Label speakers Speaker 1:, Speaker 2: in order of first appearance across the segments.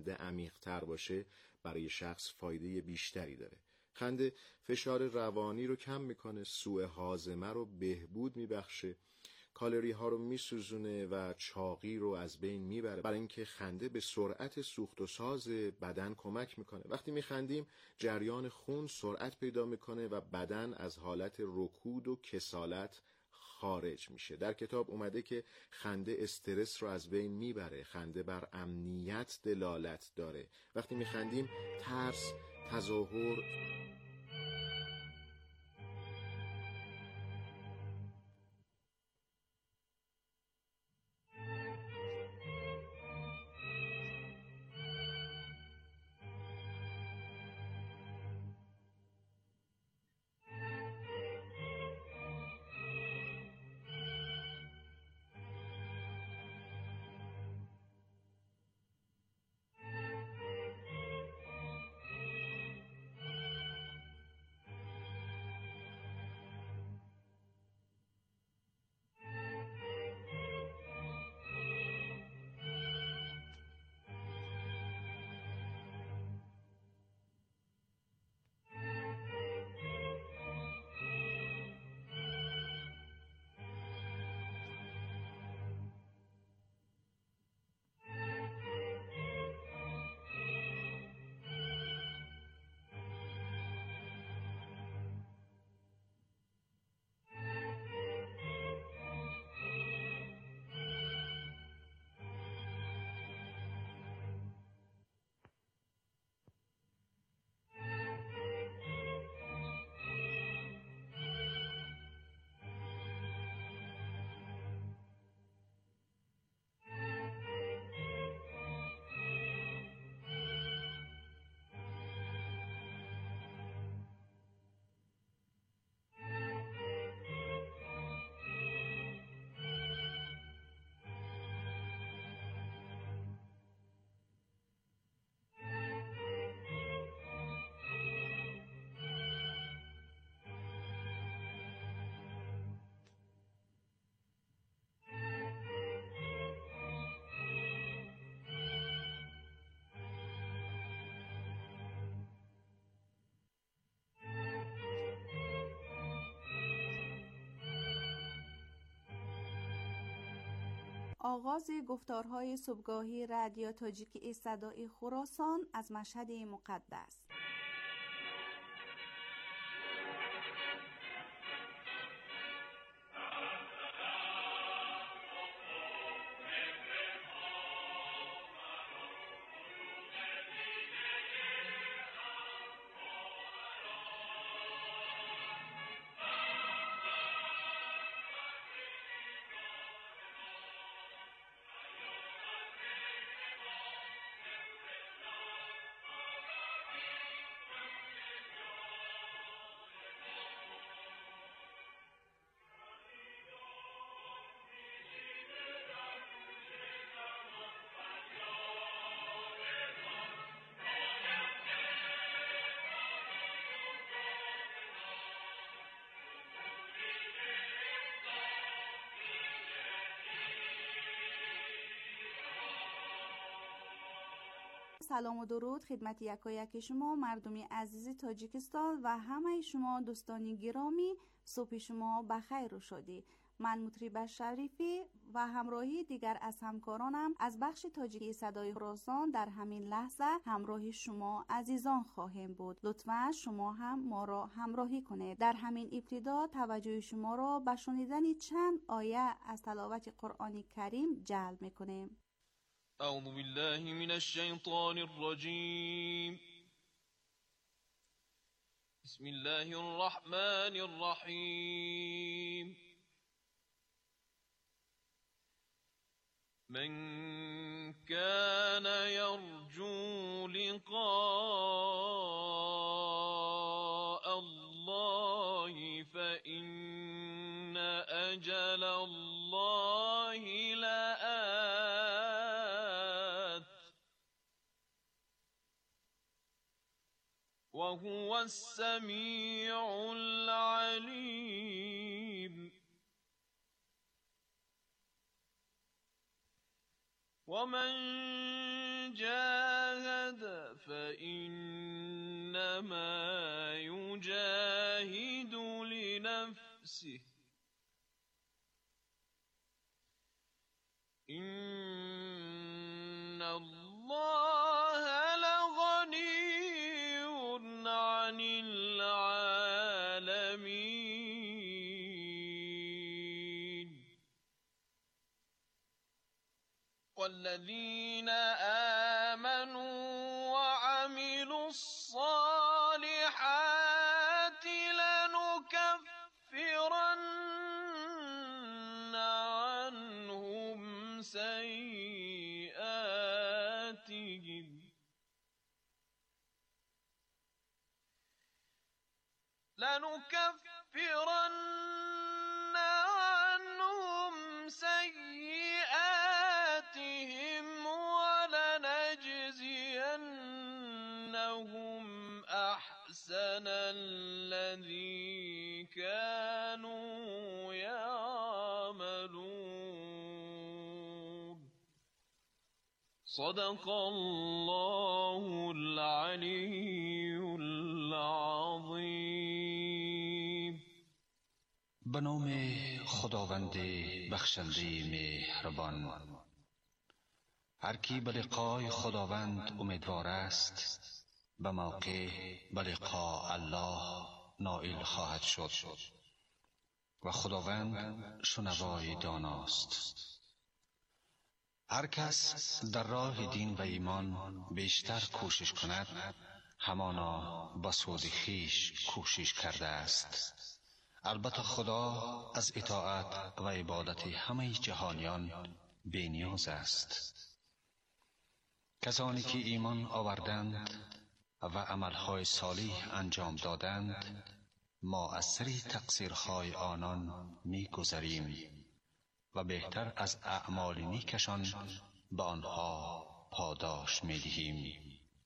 Speaker 1: خنده عمیق‌تر باشه برای شخص فایده بیشتری داره. خنده فشار روانی رو کم میکنه، سوء هاضمه رو بهبود میبخشه، کالری ها رو میسوزونه و چاقی رو از بین میبره. برای اینکه خنده به سرعت سوخت و ساز بدن کمک میکنه. وقتی میخندیم جریان خون سرعت پیدا میکنه و بدن از حالت رکود و کسالت خارج میشه. در کتاب اومده که خنده استرس رو از بین میبره، خنده بر امنیت دلالت داره. وقتی میخندیم ترس، تظاهر
Speaker 2: آغاز گفتارهای صبحگاهی رادیو تاجیکی صدای خراسان از مشهد مقدس. سلام و درود خدمت یکایک شما مردمی عزیز تاجیکستان و همه شما دوستان گرامی. صبح شما بخیر و شادی. من مطرب شریفی و همراهی دیگر از همکارانم از بخش تاجیکی صدای خراسان در همین لحظه همراه شما عزیزان خواهیم بود. لطفا شما هم ما را همراهی کنید. در همین ابتدا توجه شما را به شنیدن چند آیه از تلاوت قرآن کریم جلب می‌کنیم.
Speaker 3: أعوذ بالله من الشيطان الرجيم. بسم الله الرحمن الرحيم. من كان يرجو لقاء الله فإن أجل الله لآت وهو السميع العليم. ومن جاهد فإنما يجاهد لنفسه إن الله لغني عن العالمين والذين آمنوا وعملوا الصالحات لنكفرن عنهم سيئاتهم ولنجزينهم أحسن الذي كانوا يعملون صدق الله العلي العظیم.
Speaker 4: به نام خداوند بخشنده مهربان. هر کی به لقای خداوند امیدوار است به موقع به لقاء الله نائل خواهد شد و خداوند شنوای داناست. هر کس در راه دین و ایمان بیشتر کوشش کند همانا به سود خویش کوشش کرده است. البته خدا از اطاعت و عبادت همه جهانیان بی‌نیاز است. کسانی که ایمان آوردند و عملهای صالح انجام دادند ما از سری تقصیرهای آنان می‌گذریم و بهتر از اعمال نیکشان به آنها پاداش می‌دهیم.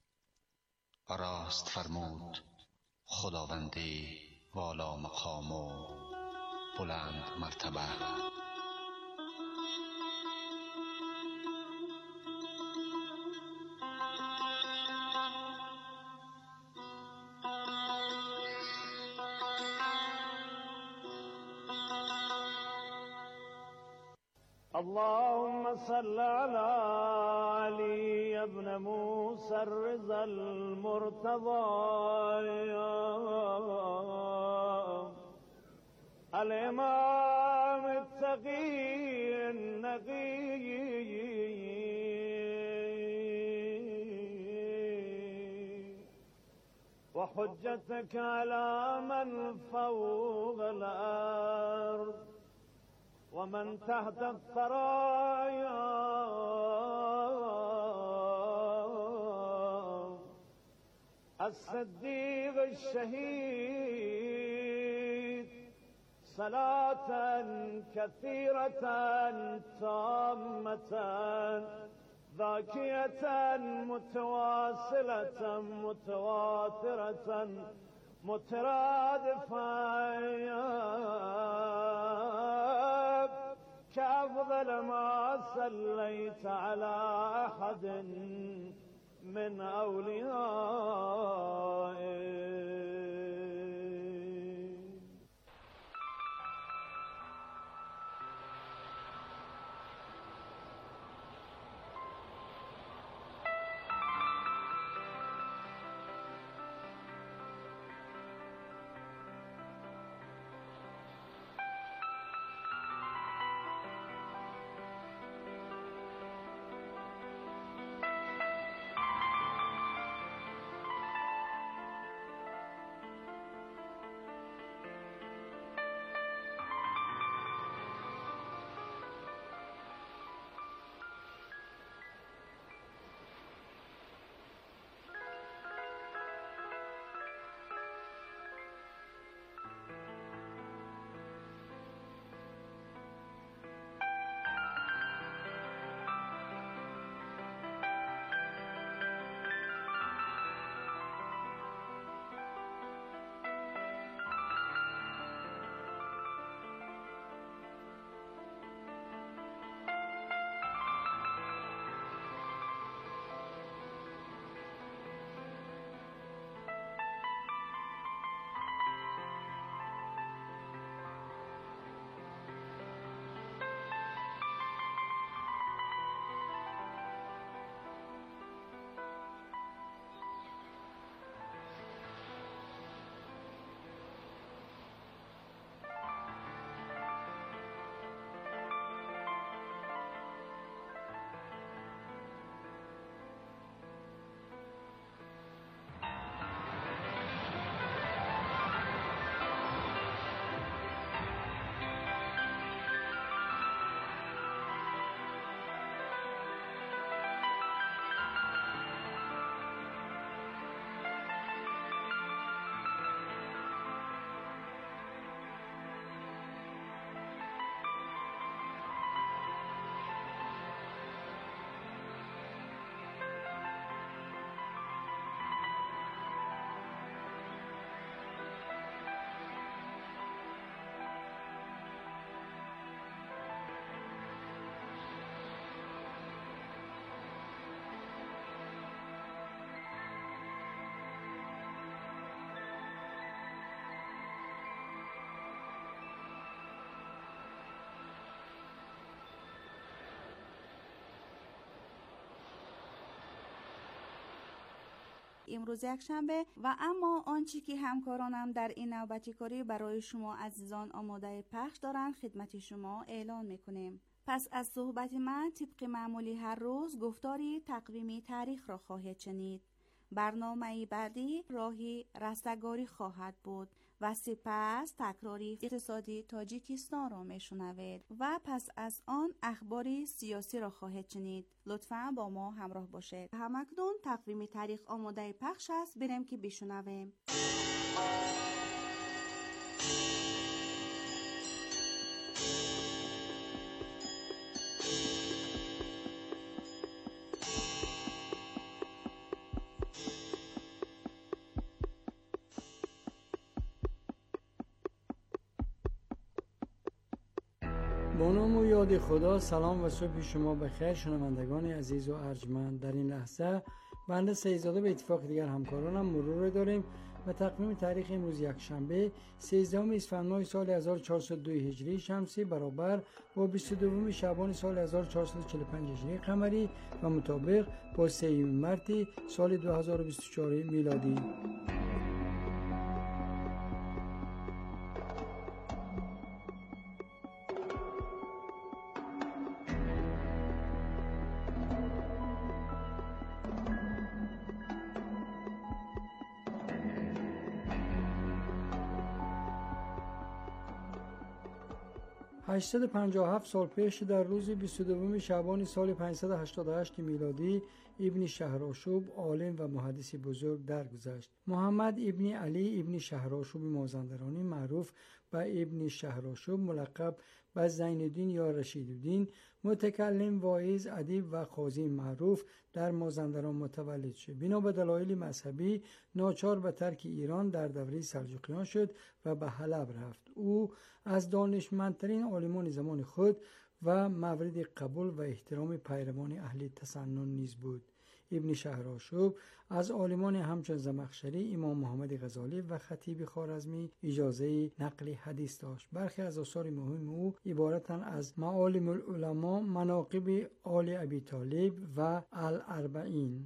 Speaker 4: راست فرمود خداوند والا مقام و بلند مرتبه.
Speaker 5: اللهم صل على علي ابن موسى الرضا المرتضى الإمام التقي النقي وحجتك على من فوق الأرض ومن تحت الثرايا الصديق الشهيد صلاة كثيرة تامة ذاكية متواصلة متواترة مترادفة كأفضل ما صليت على أحد من أوليائك.
Speaker 2: امروز یک شنبه و اما آنچه که همکارانم در این نوبتی کاری برای شما عزیزان آماده پخش دارند خدمت شما اعلان میکنیم. پس از صحبت من طبق معمولی هر روز گفتاری تقویمی تاریخ را خواهید شنید. برنامه بعدی راهی رستگاری خواهد بود و سپس تکراری اقتصادی تاجیکستان را میشنوید و پس از آن اخباری سیاسی را خواهید شنید. لطفاً با ما همراه باشید. همکنون تقویم تاریخ آماده پخش است، بریم که بشنویم.
Speaker 6: با نام و یاد خدا. سلام و صبح شما بخیر شنوندگان عزیز و ارجمند. در این لحظه بنده سیدزاده به اتفاق دیگر همکارانم مرور داریم و تقویم تاریخ امروز یک شنبه 13 اسفند ماه سال 1402 هجری شمسی برابر با 22 شعبان سال 1445 هجری قمری و مطابق با 3 مارس سال 2024 میلادی. 857 سال پیش در روز 22 شعبان سال 588 میلادی ابن شهرآشوب عالم و محدث بزرگ درگذشت. محمد ابن علی ابن شهرآشوب مازندرانی معروف به ابن شهرآشوب ملقب به زین الدین یا رشیدالدین متکلم، واعظ، ادیب و قاضی معروف در مازندران متولد شد. بنا به دلایل مذهبی ناچار به ترک ایران در دوره سلجوقیان شد و به حلب رفت. او از دانشمندترین عالمان زمان خود و مورد قبول و احترام پیروان اهل تسنن نیز بود. ابن شهرآشوب از عالمان همچون زمخشری، امام محمد غزالی و خطیب خوارزمی اجازه نقل حدیث داشت. برخی از آثار مهم او عبارتند از معالم العلماء، مناقب آل ابی طالب و الاربعین.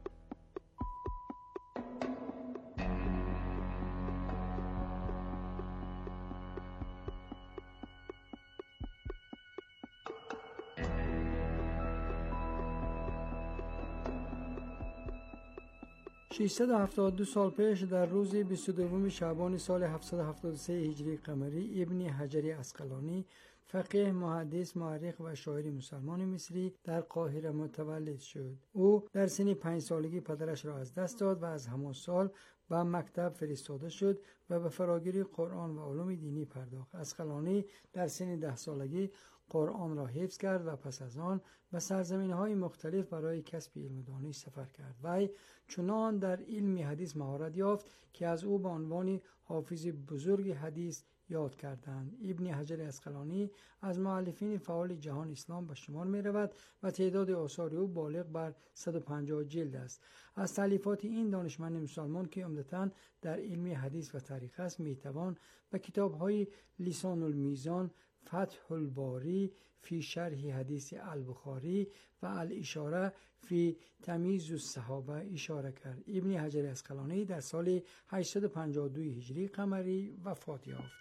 Speaker 6: 672 سال پیش در روز 22 شعبان سال 773 هجری قمری ابن حجر عسقلانی فقیه، محدث، مورخ و شاعر مسلمان مصری در قاهره متولد شد. او در سن 5 سالگی پدرش را از دست داد و از همان سال به مکتب فرستاده شد و به فراگیری قرآن و علوم دینی پرداخت. عسقلانی در سن 10 سالگی قرآن را حفظ کرد و پس از آن به سرزمین‌های مختلف برای کسب علم و دانش سفر کرد. وی چنان در علم حدیث مهارت یافت که از او به عنوان حافظ بزرگ حدیث یاد کردند. ابن حجر عسقلانی از مؤلفین فعال جهان اسلام به شمار می رود و تعداد آثار او بالغ بر 150 جلد است. از تالیفات این دانشمند مسلمان که عمدتاً در علم حدیث و تاریخ است می توان به کتاب‌های لسان المیزان، فتح الباری فی شرح حدیث البخاری و الاشاره فی تمییز الصحابه اشاره کرد. ابن حجر عسقلانی در سال 852 هجری قمری وفات یافت.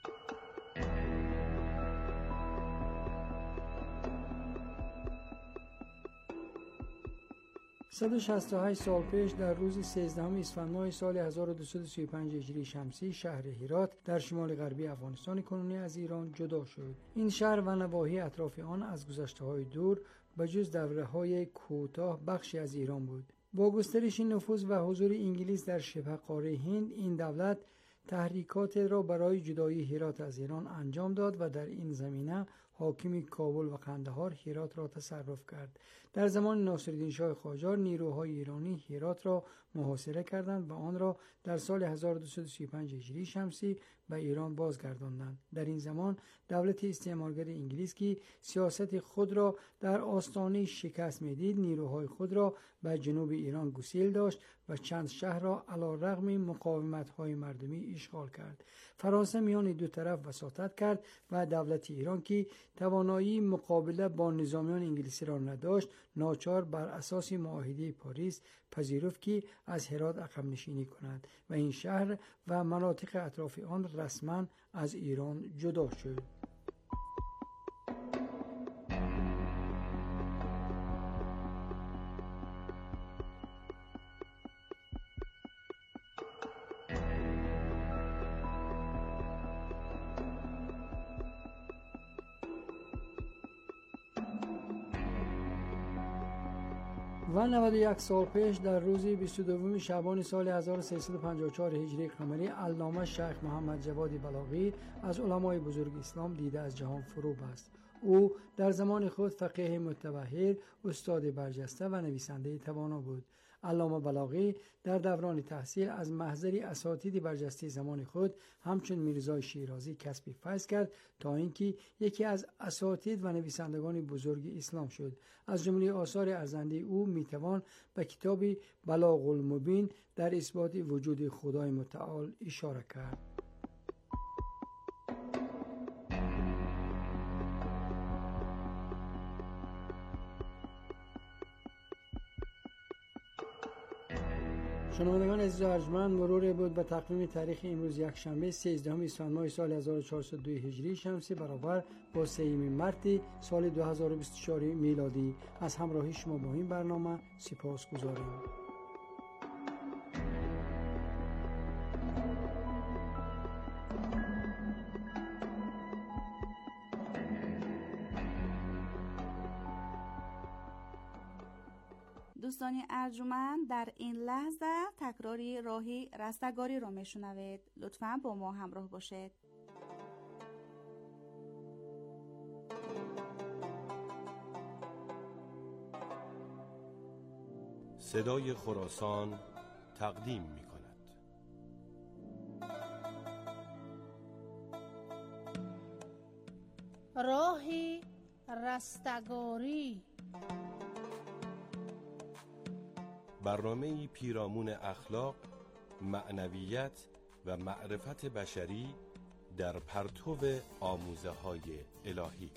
Speaker 6: 168 سال پیش در روز 13 اسفند ماه سال 1235 هجری شمسی شهر هرات در شمال غربی افغانستان کنونی از ایران جدا شد. این شهر و نواحی اطراف آن از گذشته‌های دور به جز دوره‌های کوتاه بخشی از ایران بود. با گسترش نفوذ و حضور انگلیس در شبه قاره هند، این دولت تحریکات را برای جدایی هرات از ایران انجام داد و در این زمینه حاکم کابل و قندهار هرات را تصرف کرد. در زمان ناصرالدین شاه قاجار نیروهای ایرانی هرات را محاصره کردند و آن را در سال 1235 هجری شمسی به ایران بازگرداندند. در این زمان دولت استعمارگر انگلیس که سیاست خود را در آستانه شکست میدید، نیروهای خود را به جنوب ایران گسیل داشت و چند شهر را علیرغم مقاومت‌های مردمی اشغال کرد. فرانسه میان دو طرف وساطت کرد و دولت ایران که توانایی مقابله با نظامیان انگلیسی را نداشت، ناچار بر اساس معاهده پاریس پذیرفت که از هرات عقب نشینی کند و این شهر و مناطق اطراف آن رسما از ایران جدا شد. و 91 سال پیش در روز 22 شعبان سال 1354 هجری قمری علامه شیخ محمد جواد بلاغی از علمای بزرگ اسلام دیده از جهان فرو بست. او در زمان خود فقیه متبحر، استاد برجسته و نویسنده توانا بود. علامه بلاغی در دوران تحصیل از محضر اساتید برجسته زمان خود همچون میرزا شیرازی کسب فیض کرد تا اینکه یکی از اساتید و نویسندگان بزرگ اسلام شد. از جمله آثار ارزنده او میتوان به کتاب بلاغ المبین در اثبات وجود خدای متعال اشاره کرد. شنوندگان عزیز و ارجمند، مرور بود به تقویم تاریخ امروز یکشنبه 13 اسفند ماه سال 1402 هجری شمسی برابر با 3 مارس سال 2024 میلادی. از همراهی شما با این برنامه سپاسگزاریم.
Speaker 2: دوستان ارجمند، در این لحظه تکراری راهی رستگاری رو میشنوید. لطفاً با ما همراه باشید.
Speaker 7: صدای خراسان تقدیم می کند.
Speaker 8: راهی رستگاری،
Speaker 7: برنامه‌ای پیرامون اخلاق، معنویت و معرفت بشری در پرتو آموزه‌های الهی.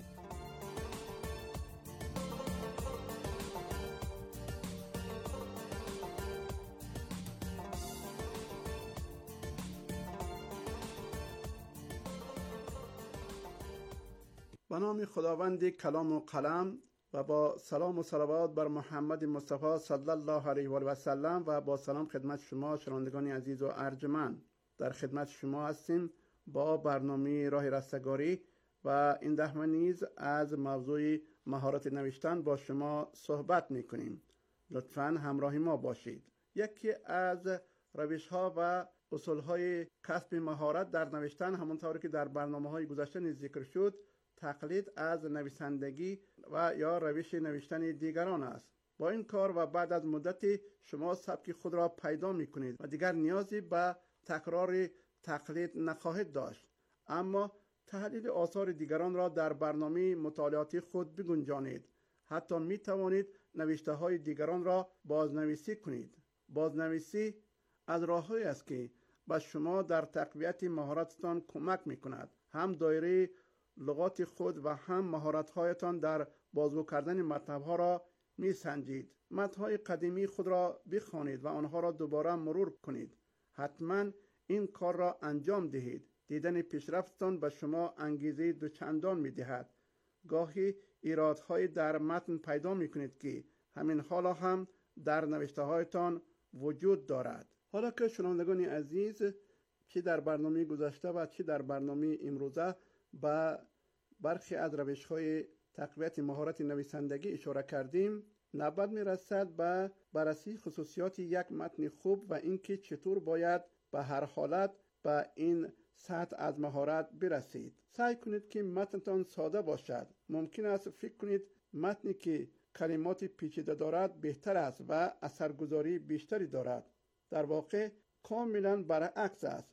Speaker 9: به نام خداوند کلام و قلم و با سلام و صلوات بر محمد مصطفی صلی الله علیه و آله و سلم و با سلام خدمت شما شنوندگان عزیز و ارجمند. در خدمت شما هستیم با برنامه راه رستگاری و این دفعه نیز از موضوع مهارت نوشتن با شما صحبت میکنیم. لطفاً همراه ما باشید. یکی از روش ها و اصول های کسب مهارت در نوشتن، همونطور که در برنامه‌های گذشته نیز ذکر شد، تقلید از نویسندگی و یا روش نوشتن دیگران است. با این کار و بعد از مدتی شما سبک خود را پیدا می کنید و دیگر نیازی به تکرار تقلید نخواهید داشت. اما تحلیل آثار دیگران را در برنامه مطالعاتی خود بگنجانید. حتی می توانید نوشته های دیگران را بازنویسی کنید. بازنویسی از راه‌هایی است که به شما در تقویت مهارتتان کمک می کند. هم دایره لغات خود و هم مهارت‌هایتان در بازگو کردن مطلب‌ها را می‌سنجید. متن‌های قدیمی خود را بخوانید و آنها را دوباره مرور کنید. حتما این کار را انجام دهید. دیدن پیشرفتتان به شما انگیزه دوچندان می‌دهد. گاهی ایرادهای در متن پیدا می‌کنید که همین حالا هم در نوشته‌هایتان وجود دارد. حالا که شنوندگان عزیز چه در برنامه گذشته و چه در برنامه امروزه با برخی از روش‌های تقویت مهارت نویسندگی اشاره کردیم، نوبت می‌رسد به بررسی خصوصیات یک متن خوب و اینکه چطور باید به هر حالت به این سطح از مهارت برسید. سعی کنید که متنتان ساده باشد. ممکن است فکر کنید متنی که کلمات پیچیده دارد بهتر است و اثرگذاری بیشتری دارد. در واقع کاملا برعکس است.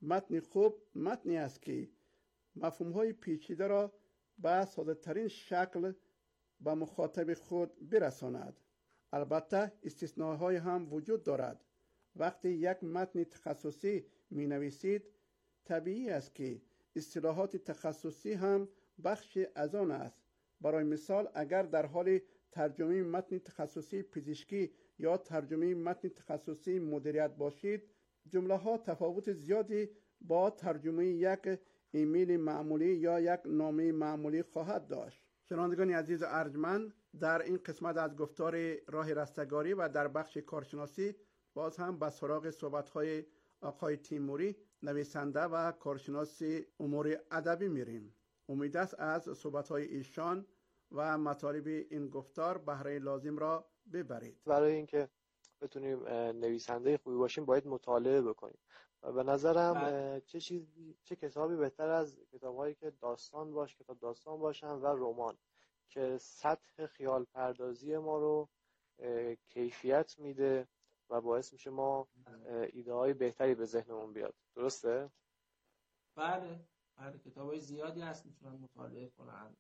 Speaker 9: متن خوب متنی است که مفهوم‌های پیچیده را به ساده‌ترین شکل به مخاطب خود برساند. البته استثناء‌های هم وجود دارد. وقتی یک متن تخصصی می‌نویسید، طبیعی است که اصطلاحات تخصصی هم بخشی از آن است. برای مثال اگر در حال ترجمه متن تخصصی پزشکی یا ترجمه متن تخصصی مدیریت باشید، جمله ها تفاوت زیادی با ترجمه یک ایمیل معمولی یا یک نامه معمولی خواهد داشت. شنوندگان عزیز و ارجمند، در این قسمت از گفتار راه رستگاری و در بخش کارشناسی باز هم به سراغ صحبت‌های آقای تیموری، نویسنده و کارشناس امور ادبی میریم. امید است از صحبت‌های ایشان و مطالب این گفتار بهره لازم را ببرید.
Speaker 10: برای اینکه بتونیم نویسنده خوبی باشیم باید مطالعه بکنیم و به نظرم چه کتابی بهتر از کتاب‌هایی که کتاب داستان باشن و رمان که سطح خیال پردازی ما رو کیفیت میده و باعث میشه ما ایده های بهتری به ذهنمون بیاد. درسته؟
Speaker 11: بله کتابای زیادی هست میتونن مطالعه کنن.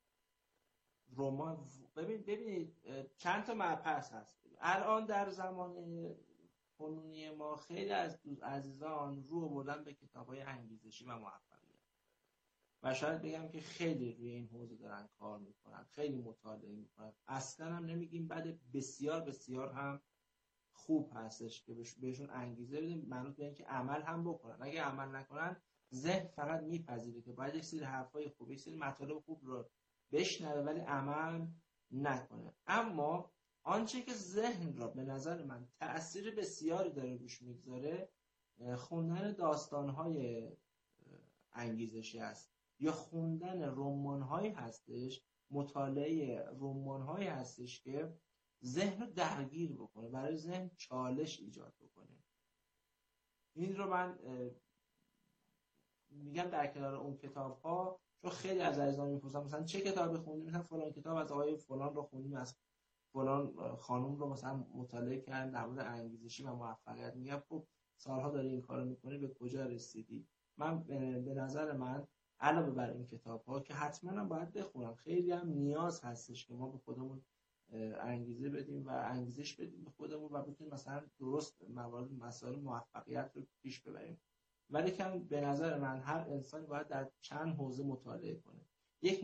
Speaker 11: رمان ببینید چند تا مبحث هست الان در زمان کنونی ما. خیلی از عزیزان رو بردن به کتاب‌های انگیزشی و موفقیت و شاید بگم که خیلی روی این حوزه دارن کار میکنن، خیلی مطالعه میکنن. اصلا هم نمیگیم بعد، بسیار بسیار هم خوب هستش که بهشون انگیزه بدیم، منوط به این که عمل هم بکنن. اگه عمل نکنن ذهن فقط میپذیره که باید یک سری حرفای خوب، یک سری مطالب خوب رو بشنوه ولی عمل نکنه. اما آنچه که ذهن را به نظر من تأثیر بسیاری داره روش میگذاره، خوندن داستان‌های انگیزشی است یا خوندن رمان‌هایی هستش، مطالعه رمان‌هایی هستش که ذهن رو درگیر بکنه، برای ذهن چالش ایجاد بکنه. این رو من میگم در کنار اون کتاب‌ها، چون خیلی از عزیزان میپرسن مثلا چه کتابی خوندی، مثلا فلان کتاب از آقای فلان رو خوندیم، از فلان خانم رو مثلا مطالعه کردن در مورد انگیزشی و موفقیت. میگم خب سالها داری این کارو میکنی، به کجا رسیدی؟ من به نظر من علاوه بر این کتاب‌ها که حتما هم باید بخونم، خیلی هم نیاز هستش که ما به خودمون انگیزه بدیم و انگیزش بدیم به خودمون و بتونیم مثلا درست مسائل موفقیت رو پیش ببریم. ولی که به نظر من هر انسانی باید در چند حوزه مطالعه کنه. یک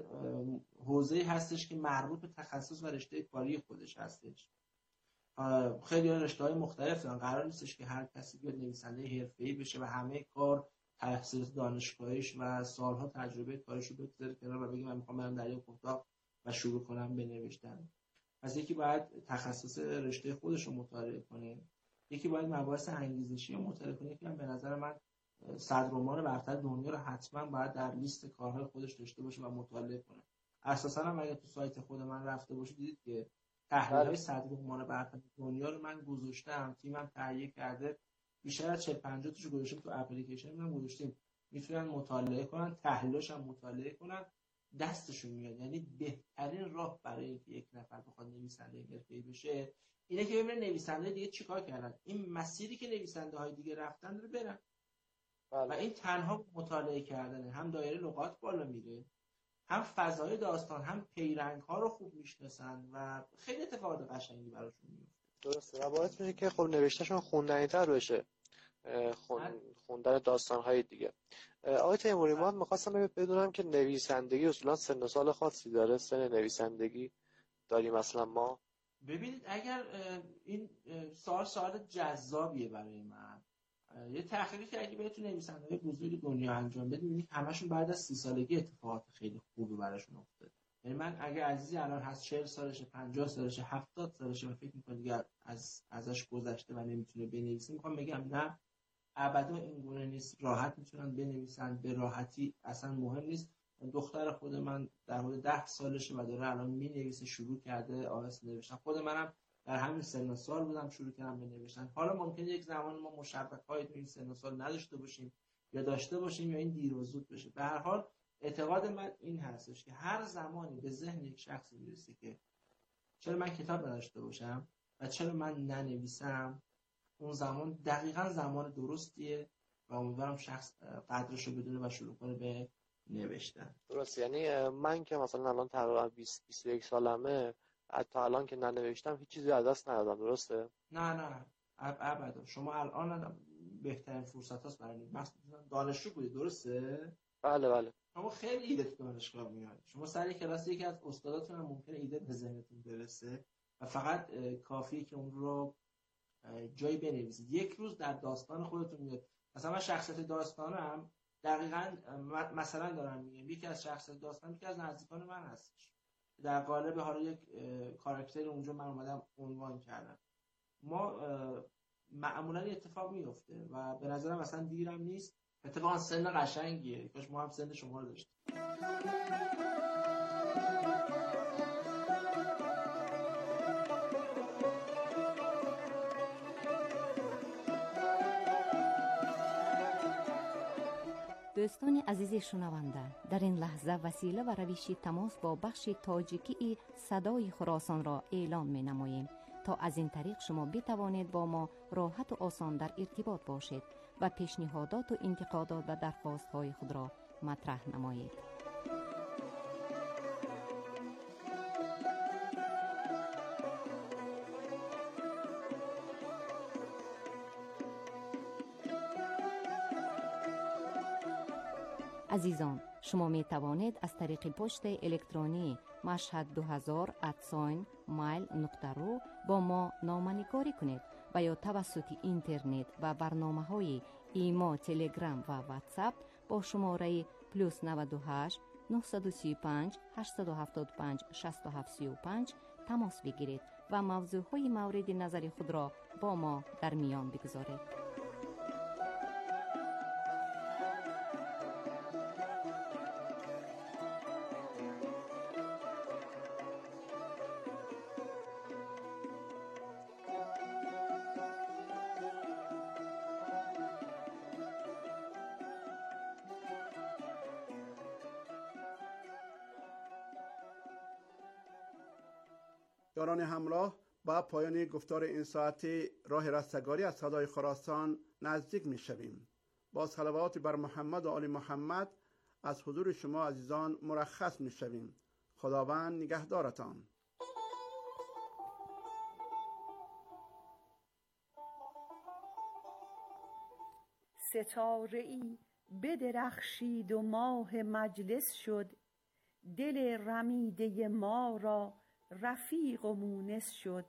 Speaker 11: حوزه هستش که مربوط به تخصص و رشته کاری خودش هستش. خیلی رشته‌های مختلف دارن، قرار نیستش که هر کسی بیاد نویسنده حرفه‌ای بشه و همه کار تحصیلات دانشگاهیش و سالها تجربه کاریش رو بگذاره کنار و بگه من میخوام برم در یک اتاق و شروع کنم به نوشتن. پس یکی باید تخصص رشته خودش رو مطالعه کنه، یکی باید مباحث انگیزشی رو مطالعه کنه، یکی هم به نظر من 100 رمان برتر دنیا رو حتما باید در لیست کارهای خودش داشته باشه و مطالعه کنه. اساسا هم اگه تو سایت خود من رفته باشید دیدید که تحلیل‌های 100 رمان برتر دنیا رو من گذاشتم، تیمم تهیه کرده، بیشتر از 40-50 تاشو گذاشتیم تو اپلیکیشن من گذاشتیم، میتونن مطالعه کنن، تحلیلش هم مطالعه کنن، دستشون میاد. یعنی بهترین راه برای اینکه یک نفر بخواد نویسنده حرفه‌ای بشه اینه که ببینه نویسنده دیگه چیکار کردن، این مسیری که نویسنده‌های دیگه رفتن رو برن. و این تنها مطالعه کردنه، هم دایره لغات بالا میره، هم فضای داستان، هم پیرنگ‌ها رو خوب میشناسن و خیلی اتفاقات قشنگی براشون میفته.
Speaker 10: درسته و باعث میشه که خب نوشتهشون خوندنی‌تر بشه، خوندن داستان‌های دیگه. آقای تیموری، من می‌خواستم بدونم که نویسندگی اصولا سن و سال خاصی داره؟ سن نویسندگی داریم مثلا ما؟
Speaker 11: ببینید اگر این سوال جذابیه برای من. یه تحقیقی که اگه بهتون نویسنده‌های بزرگ دنیا انجام بدید می‌بینید همشون بعد از 30 سالگی اتفاقات خیلی خوبی براشون افتاده. یعنی من اگه عزیزی الان هست 40 سالشه، 50 سالشه، 70 سالشه و فکر می‌کنه دیگه ازش گذشته و نمیتونه بنویسه، می‌خوام بگم نه، ابدا این گونه نیست. راحت میتونن بنویسن، به راحتی، اصلا مهم نیست. دختر خود من در حدود 10 سالشه و داره الان مینویسه، شروع کرده آهسته نوشتن. خود منم در همین سن و سال بودم شروع کردم به نوشتن. حالا ممکنه یک زمان ما مشبکه‌های تو این سن و سال نداشته باشیم یا داشته باشیم یا این دیر و زود بشه. به هر حال اعتقاد من این هستش که هر زمانی به ذهن یک شخصی میرسه که چرا من کتاب نداشته باشم و چرا من ننویسم، اون زمان دقیقاً زمان درستیه و امیدوارم شخص قدرش رو بدونه و شروع کنه به نوشتن.
Speaker 10: درست، یعنی من که مثلا الان تقریبا 20-21 سالمه، حتی الان که ننوشتم هیچ چیزی از دست ندادم، درسته؟
Speaker 11: نه ابدا. شما الان بهترین فرصت هست برای مثلا دانشجو بودی، درسته؟
Speaker 10: بله.
Speaker 11: شما خیلی ایده تو دانشگاه میاد. شما سر کلاس یکی از استاداتون هم ممکنه ایده به ذهنتون برسه و فقط کافیه که اون رو جایی بنویسید. یک روز در داستان خودتون میاد. مثلا من شخصیت داستانم دقیقاً مثلا دارم میگم، یکی از شخصیت داستانم یکی از نزدیکان من هستش. در قالب حالا یک کاراکتر اونجا من اومدم عنوان کردم. ما معمولا اتفاق میفته و به نظرم اصلا دیرم نیست. اتفاقا سن قشنگیه، کاش ما هم سن شما رو داشتیم.
Speaker 12: دوستان عزیز شنونده، در این لحظه وسیله و روش تماس با بخش تاجیکی صدای خراسان را اعلام می نماییم تا از این طریق شما بتوانید با ما راحت و آسان در ارتباط باشید و پیشنهادات و انتقادات و درخواست های خود را مطرح نمایید. عزیزان، شما می توانید از طریق پست الکترونی mashhad2000@mail.ru با ما نامه‌نگاری کنید و یا توسط اینترنت و برنامه‌های ایما، تلگرام و واتساپ با شماره +98 935 875 6735 تماس بگیرید و موضوعهای مورد نظر خود را با ما در میان بگذارید.
Speaker 9: یاران همراه، با پایان گفتار این ساعتی راه رستگاری از صدای خراسان نزدیک می شویم. با صلوات بر محمد و آل محمد از حضور شما عزیزان مرخص می شویم. خداوند نگهدارتان.
Speaker 13: ستاره‌ای بدرخشید و ماه مجلس شد، دل رمیده ما را رفیق و مونس شد.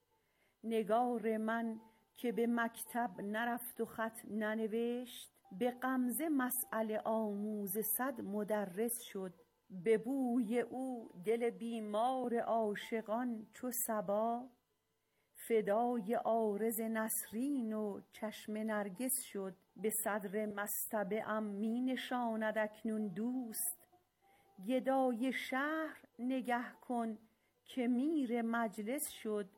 Speaker 13: نگار من که به مکتب نرفت و خط ننوشت، به غمزه مسئله آموز 100 مدرس شد. به بوی او دل بیمار عاشقان چو صبا، فدای عارض نسرین و چشم نرگس شد. به صدر مصطبه ام می نشاند اکنون دوست، گدای شهر نگه کن که میر مجلس شد.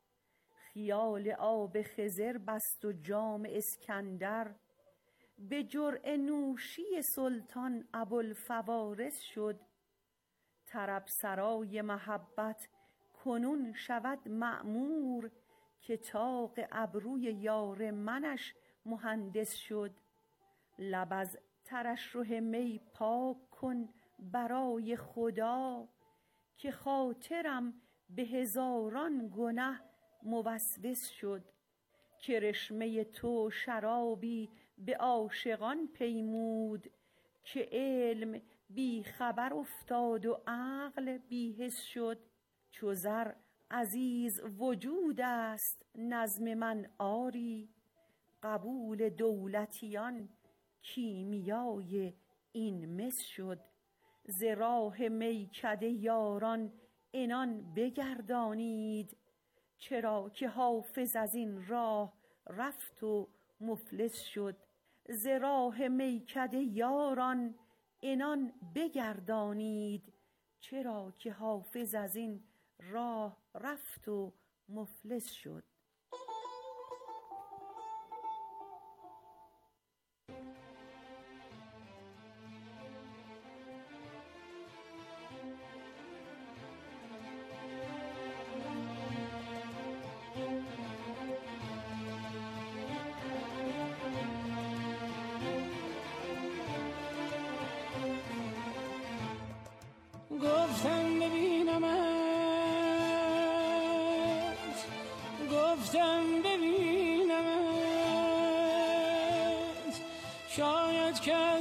Speaker 13: خیال آب خضر بست و جام اسکندر، به جرعه نوشی سلطان ابوالفوارس شد. طرب سرای محبت کنون شود معمور، که طاق ابروی یار منش مهندس شد. لب از ترشح می پاک کن برای خدا، که خاطرم به هزاران گنه موسوس شد. کرشمه تو شرابی به عاشقان پیمود، که علم بی خبر افتاد و عقل بی حس شد. چو زر عزیز وجود است نظم من آری، قبول دولتیان کیمیای این مس شد. ز راه میکده یاران عنان بگردانید، چرا که حافظ از این راه رفت و مفلس شد. ز راه میکده یاران عنان بگردانید، چرا که حافظ از این راه رفت و مفلس شد.
Speaker 14: شاید که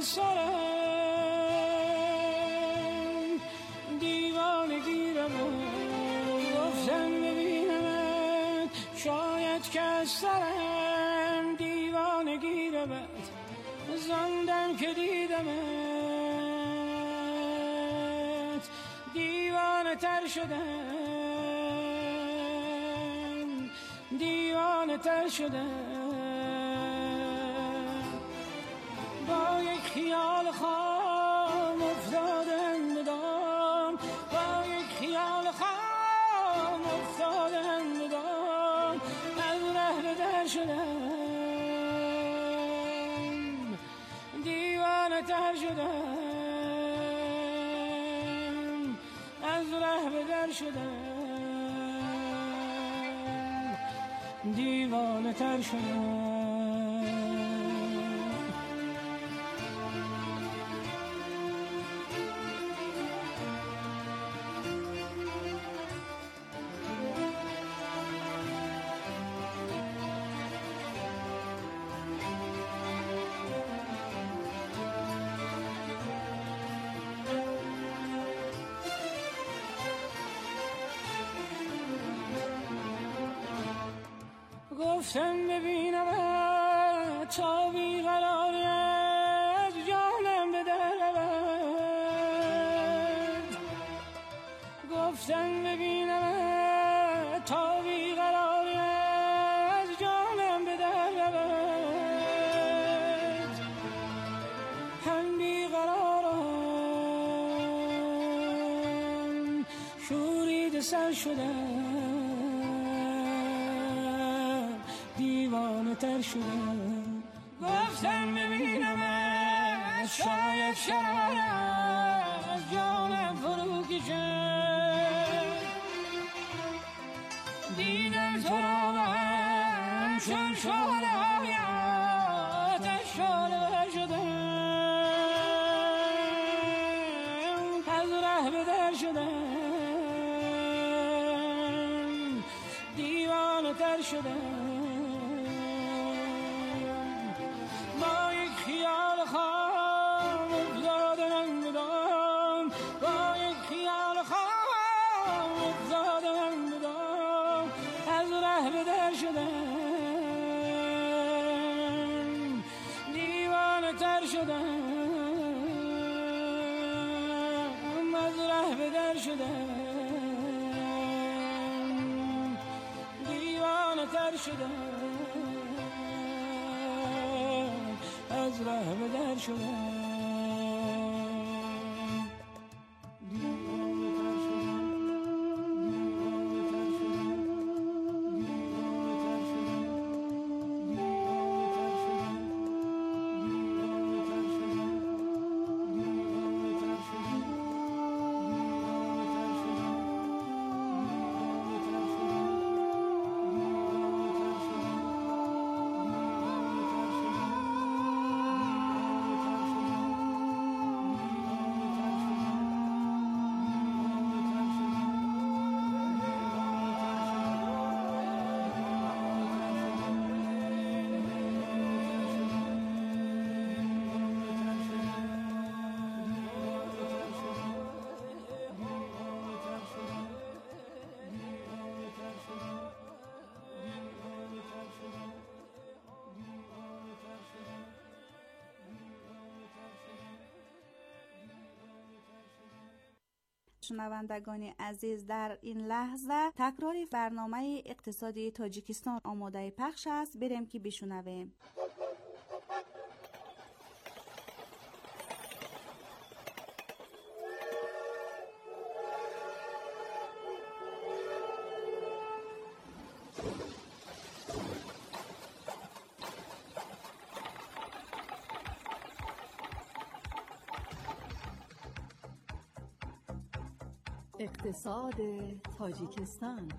Speaker 14: سرم دیوانگی رود، گفتم ببینمت شاید که سرم دیوانگی رود، زندم که دیدمت دیوانه تر شدم، دیوانه تر شدم. با یک خیال خام افتادم به دام، با یک خیال خام افتادم به دام، از ره به در شدم، دیوانه تر شدم، از ره به در شدم، دیوانه تر شدم. گفتم ببینم تا بیقراری از جانم به در رود، گفتم ببینم تا بیقراری از جانم به در رود، هم بیقرارم شورید سر شدم، دیوانه تر شدم. گفتم ببینم شاید شرر از جانم فرو کشد، دیدم تو را و هم چون شعله های آتش شعله ور شدم، از ره به در شدم، دیوانه تر شدم. از ره به در شدم.
Speaker 2: شنوندگان عزیز، در این لحظه تکراری برنامه اقتصادی تاجیکستان آماده پخش است. بریم که بشنویم.
Speaker 15: اقتصاد تاجیکستان.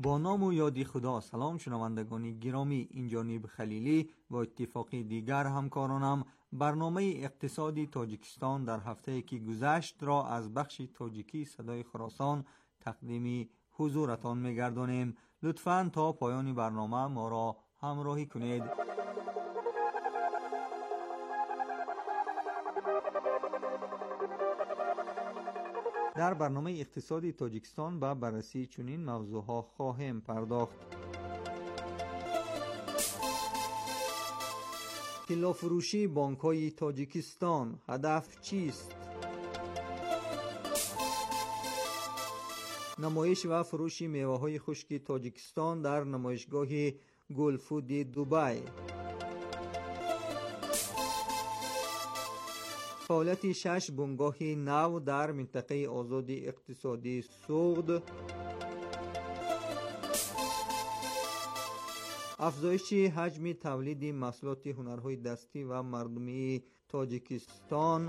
Speaker 16: با نام و یادی خدا. سلام شنوندگان گرامی، این جانب خلیلی و اتفاقی دیگر همکارانم برنامه اقتصادی تاجیکستان در هفته که گذشت را از بخش تاجیکی صدای خراسان تقدیم حضورتان می‌گردانیم. لطفاً تا پایان برنامه ما را همراهی کنید. در برنامه اقتصادی تاجیکستان به بررسی چنین موضوعها خواهیم پرداخت. طلا فروشی بانک‌های تاجیکستان، هدف چیست؟ نمایش و فروش میوه‌های خشک تاجیکستان در نمایشگاه گلفود دبی. فعالیت 6 بنگاه نو در منطقه آزاد اقتصادی سوغد. افزایش حجم تولید محصولات هنرهای دستی و مردمی تاجیکستان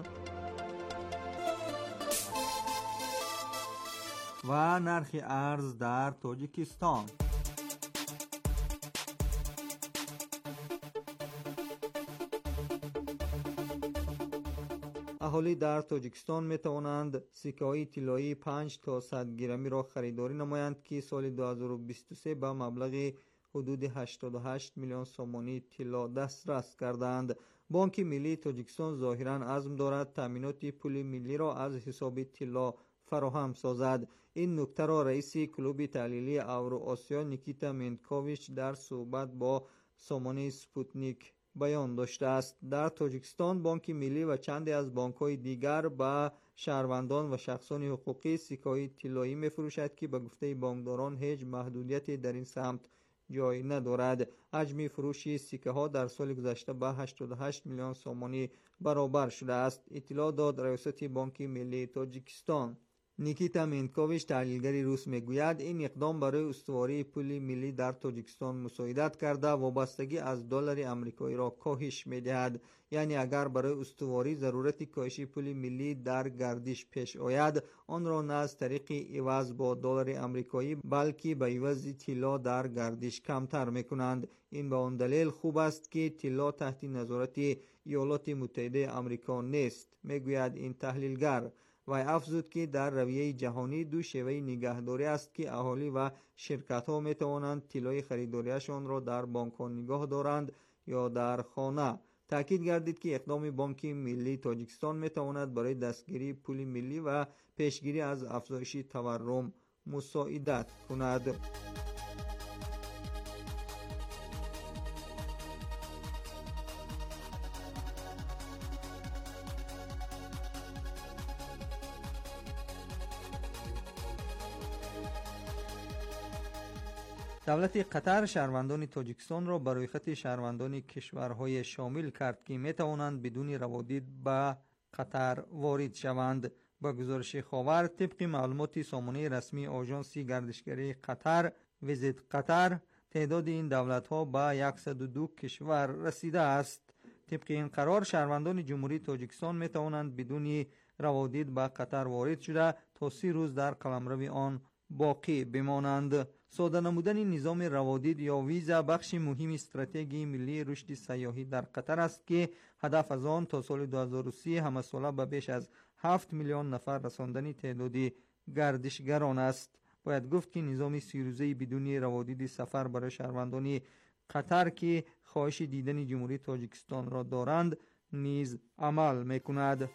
Speaker 16: و نرخ ارز در تاجیکستان. اهالی در تاجیکستان می توانند سکه های طلایی 5 تا 100 گرمی را خریداری نمایند که سال 2023 به مبلغ حدود 88 میلیون سومانی طلا دسترس کردند. بانک ملی تاجیکستان ظاهراً عزم دارد تامینات پول ملی را از حساب طلا فراهم سازد. این نکته را رئیس کلوب تحلیلی اورو آسیا نیکیتا مینکوویچ در صحبت با سامانه سپوتنیک بیان داشته است. در تاجیکستان بانک ملی و چندی از بانک‌های دیگر به شهروندان و شخصان حقوقی سکه‌های طلایی می‌فروشد که به گفته بانکداران هیچ محدودیتی در این سمت جای ندارد. حجم فروش سکه‌ها در سال گذشته به 88 میلیون سومانی برابر شده است. اطلاع داد رئیس بانک ملی تاجیکستان. نیکیتا مینکوویچ تحلیلگر روس میگوید این اقدام برای استواری پول ملی در تاجیکستان مساعدت کرده وابستگی از دلار آمریکایی را کاهش میدهد. یعنی اگر برای استواری ضرورت کاهش پول ملی در گردش پیش آید، آن را نه از طریق عوض با دلار آمریکایی بلکه به عوض طلا در گردش کمتر میکنند. این به آن دلیل خوب است که طلا تحت نظارت ایالات متحده آمریکا نیست، میگوید این تحلیلگر. و افزود که در رویه جهانی دو شیوه نگهداری است که اهالی و شرکت ها می توانند طلای خریداریشان را در بانک ها نگاه دارند یا در خانه. تاکید گردید که اقدام بانک ملی تاجیکستان می تواند برای دستگیری پول ملی و پیشگیری از افزایش تورم مساعدت کند. دولت قطر شهروندان تاجیکستان را برای خط شهروندان کشورهای شامل کرد که می توانند بدون روادید به قطر وارد شوند. با گزارش خاور طبق معلومات سامانه رسمی آژانس گردشگری قطر ویزیت قطر، تعداد این دولت ها به 102 کشور رسیده است. طبق این قرار شهروندان جمهوری تاجیکستان می توانند بدون روادید به قطر وارد شده تا 30 روز در قلمرو آن باقی بمانند. ساده نمودن نظام روادید یا ویزا بخش مهم استراتژی ملی رشد سیاحی در قطر است که هدف از آن تا سال 2030 همساله به بیش از 7 میلیون نفر رساندن تعداد گردشگران است. باید گفت که نظام 30 روزه بدون روادید سفر برای شهروندان قطر که خواهش دیدن جمهوری تاجیکستان را دارند نیز عمل میکند.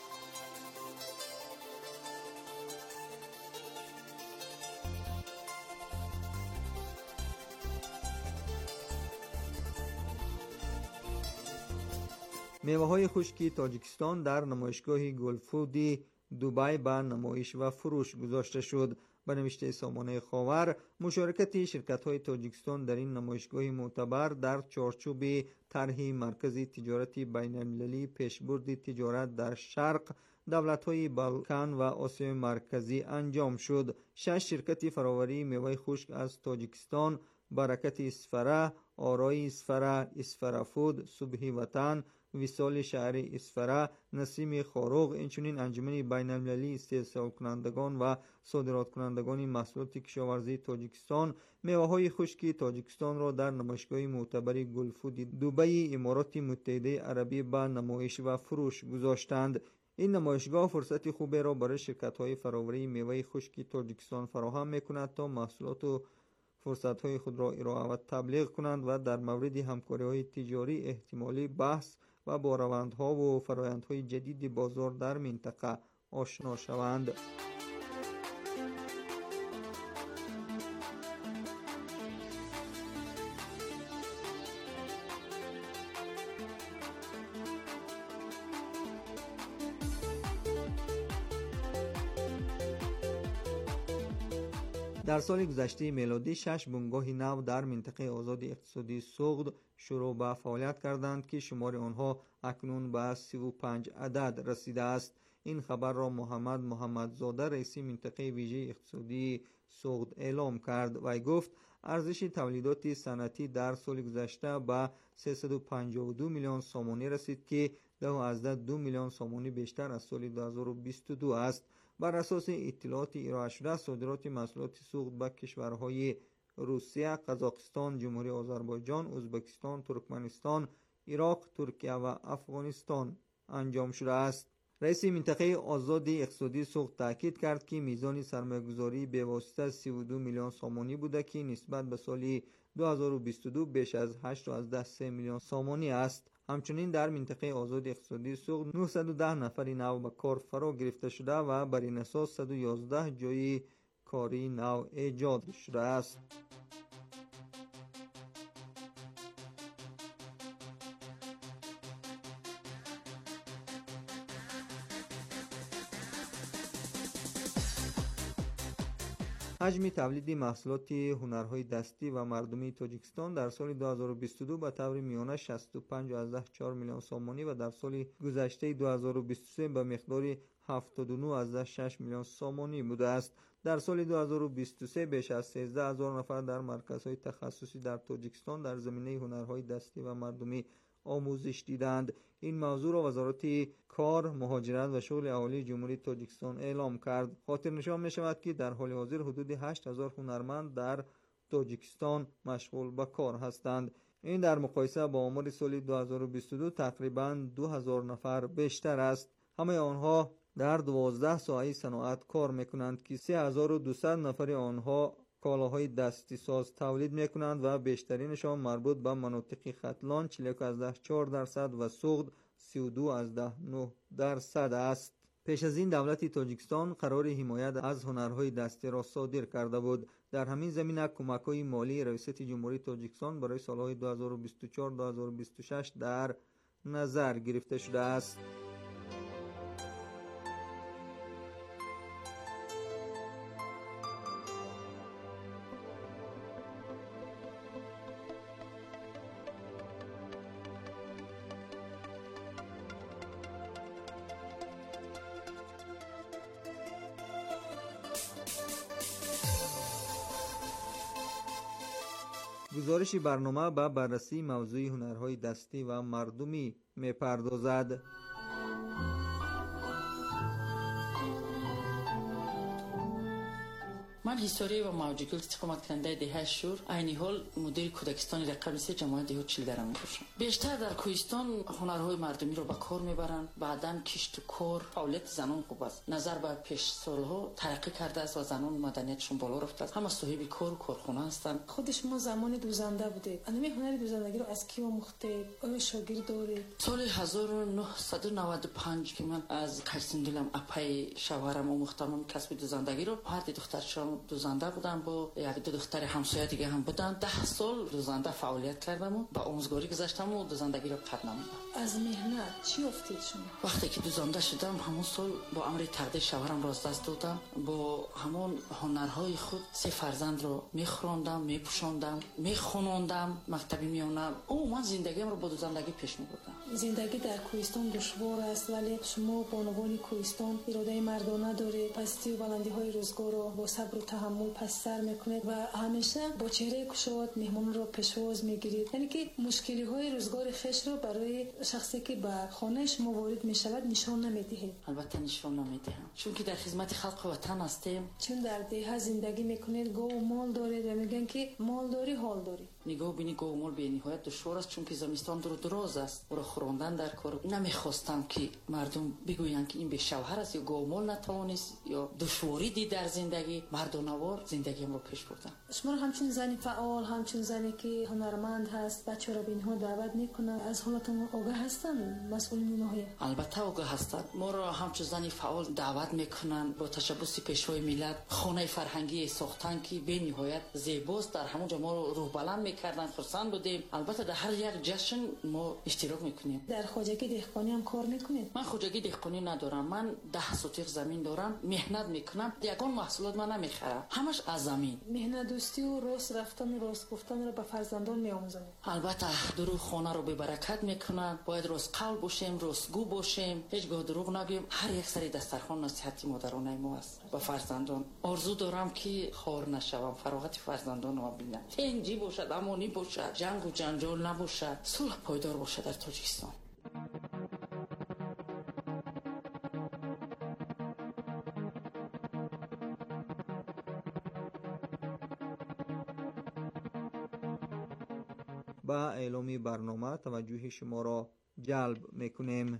Speaker 16: میوه‌های خشک تاجیکستان در نمایشگاه گلفود دبی به نمایش و فروش گذاشته شد. به نوشته سامانه خاور، مشارکت شرکت‌های تاجیکستان در این نمایشگاه معتبر در چارچوب طرح مرکز تجارت بین‌المللی پیشبرد تجارت در شرق، دولت‌های بالکان و آسیای مرکزی انجام شد. 6 شرکت فراوری میوه خشک از تاجیکستان، برکت اسفره، آرای اسفره، اسفره فود، صبح وطن، وصال شهر اسفره، نسیم خاروق، اینچنین انجمن بین المللی استحصال کنندگان و صادرات کنندگان محصولات کشاورزی تاجیکستان میوه های خشکی تاجیکستان را در نمایشگاه معتبر گلفود دبی امارات متحده عربی به نمایش و فروش گذاشتند. این نمایشگاه فرصت خوبی را برای شرکت‌های فراوری میوه خشکی تاجیکستان فراهم می‌کند تا محصولات و فرصت‌های خود را ارائه و تبلیغ کنند و در مورد همکاری‌های تجاری احتمالی بحث و با روندها و فرآیندهای جدید بازار در منطقه آشنا شوند. در سال گذشته میلادی 6 بنگاه نو در منطقه آزاد اقتصادی سوغد شروع به فعالیت کردند که شمار آنها اکنون به 35 عدد رسیده است. این خبر را محمدزاده رئیس منطقه ویژه اقتصادی سوغد اعلام کرد و گفت ارزش تولیدات صنعتی در سال گذشته به 352 میلیون سامانی رسید که 2 میلیون سامانی بیشتر از سال 2022 است. بر اساس اطلاعات ارائه شده صادرات محصولات سوغد به کشورهای روسیه، قزاقستان، جمهوری آذربایجان، ازبکستان، ترکمنستان، عراق، ترکیه و افغانستان انجام شده است. رئیس منطقه آزاد اقتصادی سوغد تاکید کرد که میزان سرمایه‌گذاری به واسطه 32 میلیون سامانی بوده که نسبت به سال 2022 بیش از 8.3 میلیون سامانی است. همچنین در منطقه آزاد اقتصادی سوغد 910 نفر نو به کار فرا گرفته شده و بر این اساس 111 جای کاری نو ایجاد شده است. حجم تولید محصولات هنرهای دستی و مردمی تاجیکستان در سال 2022 به طور میانه 65.4 میلیون سامانی و در سال گذشته 2023 به مقدار 79.6 میلیون سامانی بوده است. در سال 2023 بیش از 13,000 نفر در مرکزهای تخصصی در تاجیکستان در زمینه هنرهای دستی و مردمی آموزش دیدند. این موضوع را وزارت کار، مهاجرت و شغل اهالی جمهوری تاجیکستان اعلام کرد. خاطر نشان می شود که در حال حاضر حدود 8,000 هنرمند در تاجیکستان مشغول به کار هستند. این در مقایسه با آمار سال 2022 تقریباً 2,000 نفر بیشتر است. همه آنها در 12 ساحه صنعت کار میکنند که 3,200 نفر آنها کالاهای دستی ساز تولید میکنند و بیشترینشان مربوط به مناطق ختلان 41.4% و سوغد 32.9% است. پیش از این دولت تاجیکستان قرار حمایت از هنرهای دستی را صادر کرده بود. در همین زمینه کمک‌های مالی ریاست جمهوری تاجیکستان برای سالهای 2024-2026 در نظر گرفته شده است. گزارش برنامه به بررسی موضوع هنرهای دستی و مردمی می‌پردازد.
Speaker 17: من هیستوری و موجگل استقامت کننده دهه شور عین حال مدیر کودکستان رقم 3 جماعت دهه چیلدرم میباشم. بیشتر در کوهستان هنرهای مردمی رو به کار میبرند. بعداً کشت و کار فعالیت زنان خوب است. نظر به پیش سالها ترقی کرده است و زنان مدنیتشون بالا رفته است. همه صاحب کار و کارخانه هستند.
Speaker 18: خود شما زمانی دوزنده بودید. انمی هنر دوزندگی رو از کی آموختید؟ آیا شاگرد دارید؟
Speaker 17: سال 1995 که من از کشتندلم اپای شوهرم آموختم کسب دوزندگی رو. هر دخترشون دوزنده بودم با یک دو دختر همسایه دیگه هم بودن. 10 سال دوزنده فعالیت کردم و با آموزگاری گذاشتم و دوزندگی رو قطع نموندم.
Speaker 18: از مهنت چی افتید شما؟
Speaker 17: وقتی که دوزنده شدم همون سال با امر تقدیر شوهرم را از دست دادم. با همون هنرهای خود 3 فرزند رو میخواندم، میپوشاندم، میخوناندم، مکتبی میونم. من زندگیم رو با دوزندگی پیش میبردم.
Speaker 18: زندگی در کوهستان دشوار است ولی شما بانوان کوهستان اراده مردانه دارید. پستی و بلندی های روزگار رو با صبر و تحمل پستر میکنید و همیشه با چهره گشاد مهمان رو پیشواز میگیرید. یعنی که مشکلی های روزگار خویش رو برای شخصی که به خانه شما وارد میشود نشان نمیدهید؟
Speaker 17: البته نشان نمیدهم، چون که در خدمت خلق وطن هستیم.
Speaker 18: چون در دیه زندگی میکنید، گو و مال دارید و میگن که مال داری حال داری.
Speaker 17: نگاه بینی گو و مال به نهایت دشوار است، چون که زمستان دراز است. او را خوراندن در کار نمیخواستم که مردم بگویند که این به شوهر است یا گو و مال نتوانست یا دشواری دید در زندگی. مردانوار زندگیم رو پیش بردم.
Speaker 18: شما را همچون زنی فعال، همچون زنی که هنرمند هست، بچه را به اینها دعوت میکنن، از حالتون آگاه هستن مسئولین ناحیه؟
Speaker 17: البته آگاه هستند. ما را همچون زنی فعال دعوت میکنن با تشبث پیشوای ملت خانه فرهنگی ساختن که به نهایت زیباست. در همونجا ما رو روح بلند میکردن، خرسند بودیم. البته در هر یک جشن ما اشتراک میکنیم.
Speaker 18: در خواجگی دهقانی هم کار میکنید؟
Speaker 17: من خواجگی دهقانی ندارم. من 10 سوتیق زمین دارم، مهنت میکنم. یگان محصولات من نمیخرم، همش از زمین.
Speaker 18: مهنت دوستی و راست رفتن و راست گفتن رو به فرزندان میآموزند؟
Speaker 17: البته دروغ خانه رو به برکت میکنن. باید راست قول باشیم، راست گو باشیم، هیچگاه دروغ نگیم. هر یک سری دسترخوان نصیحتی مادرانه ما است به فرزندان. آرزو دارم که خار نشوم، فراغت فرزندان رو ببینم. تنجی باشد، امانی باشد، جنگ و جنجال نباشد، صلح پایدار باشد در تاجیکستان.
Speaker 16: با اعلامی برنامه توجه شما را جلب میکنیم.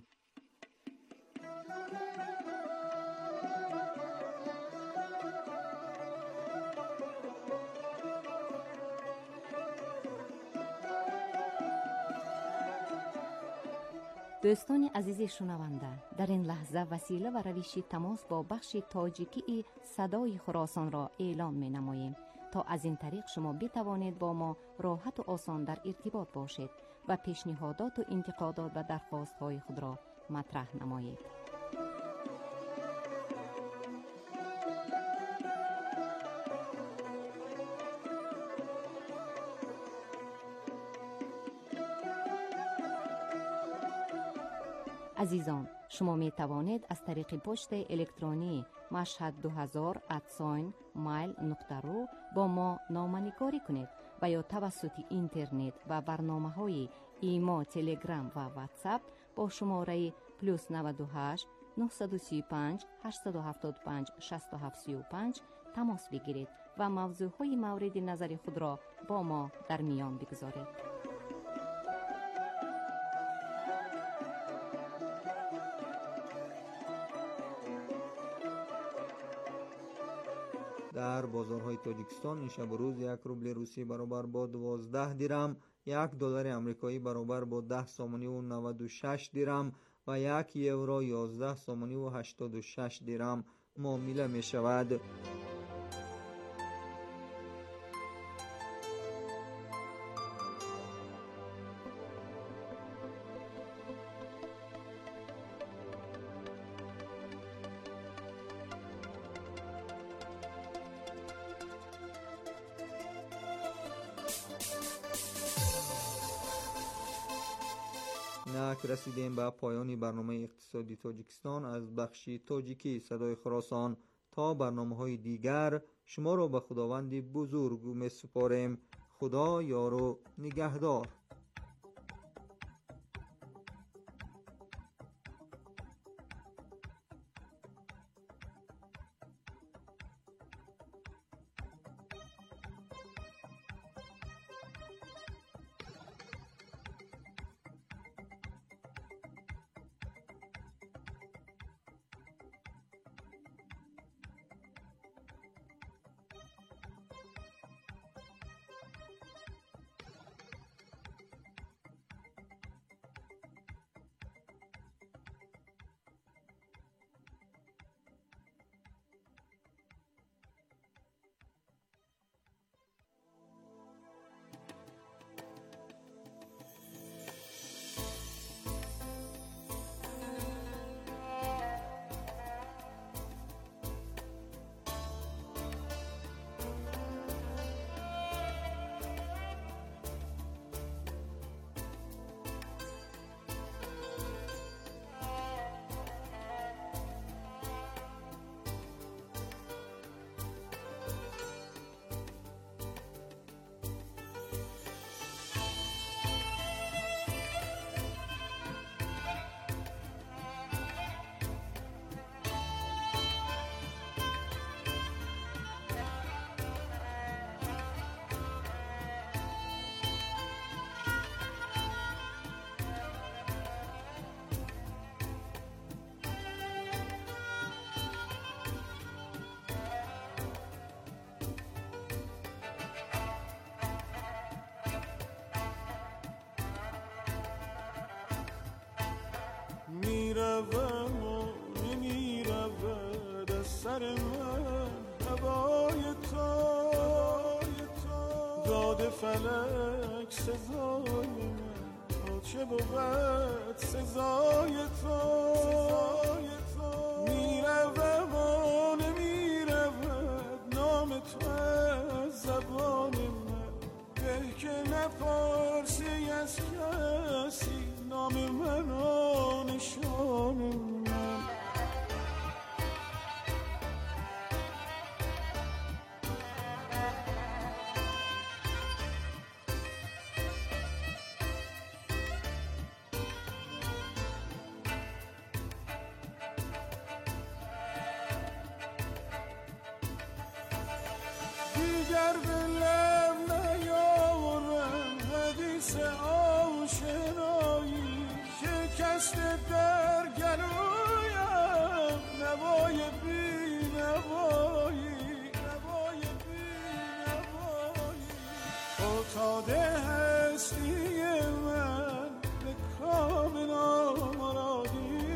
Speaker 12: دوستان عزیز شنونده، در این لحظه وسیله و روش تماس با بخش تاجیکی صدای خراسان را اعلام می نماییم تا از این طریق شما بتوانید با ما راحت و آسان در ارتباط باشید و پیشنهادات و انتقادات و درخواست های خود را مطرح نمایید. عزیزان، شما می توانید از طریق پست الکترونی mashhad2000@mail.ru با ما نامه‌نگاری کنید و یا توسط اینترنت و برنامه‌های ایما، تلگرام و واتساپ با شماره +98 935 875 6735 تماس بگیرید و موضوعهای مورد نظر خود را با ما در میان بگذارید.
Speaker 16: در بازارهای تاجیکستان این شب و روز 1 روبل روسی برابر با 12 درم، 1 دلار آمریکایی برابر با 10 سامانی و 96 درم و 1 یورو 11 سامانی و 86 درم معامله می شود. رسیدیم به پایان برنامه اقتصادی تاجیکستان از بخش تاجیکی صدای خراسان. تا برنامه‌های دیگر شما را به خداوند بزرگ می سپاریم. خدا یار و نگهدار.
Speaker 19: داد فلک سزای من، تا چه بود سزای تو. میروم و نمیرود نام تو از زبان من، به که نپرسی از کسی نام من و نشان من. دیگر به لب نیاورم حدیث آشنایی، شکست در گلویم نوای بی نوایی. فتاده هستی من به کام نامرادی،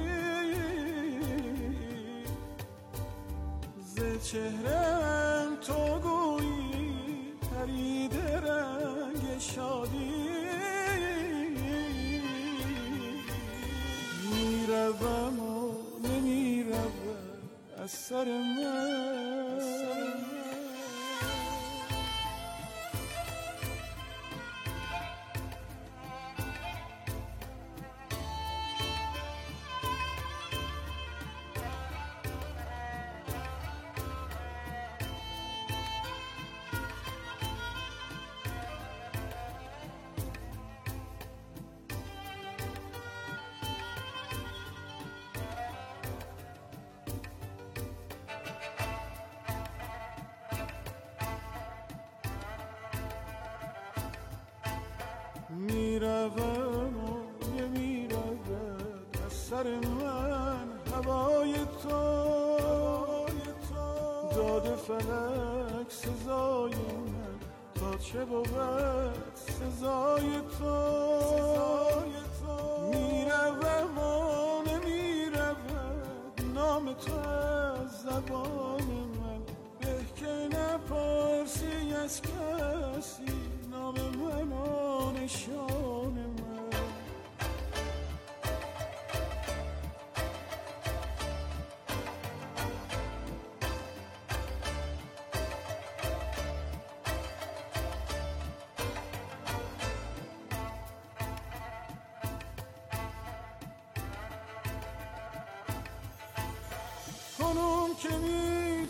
Speaker 19: ز چهره‌ام تو گویی پریده رنگ شادی. میروم و نمیروم از سر من. میروم و نمیرود از سر من هوای تو. داد فلک سزای من، تا چه بود سزای تو. میروم و نمیرود نام تو از زبان من، به که نپرسی از کسی نام من و نشان من. کنون که می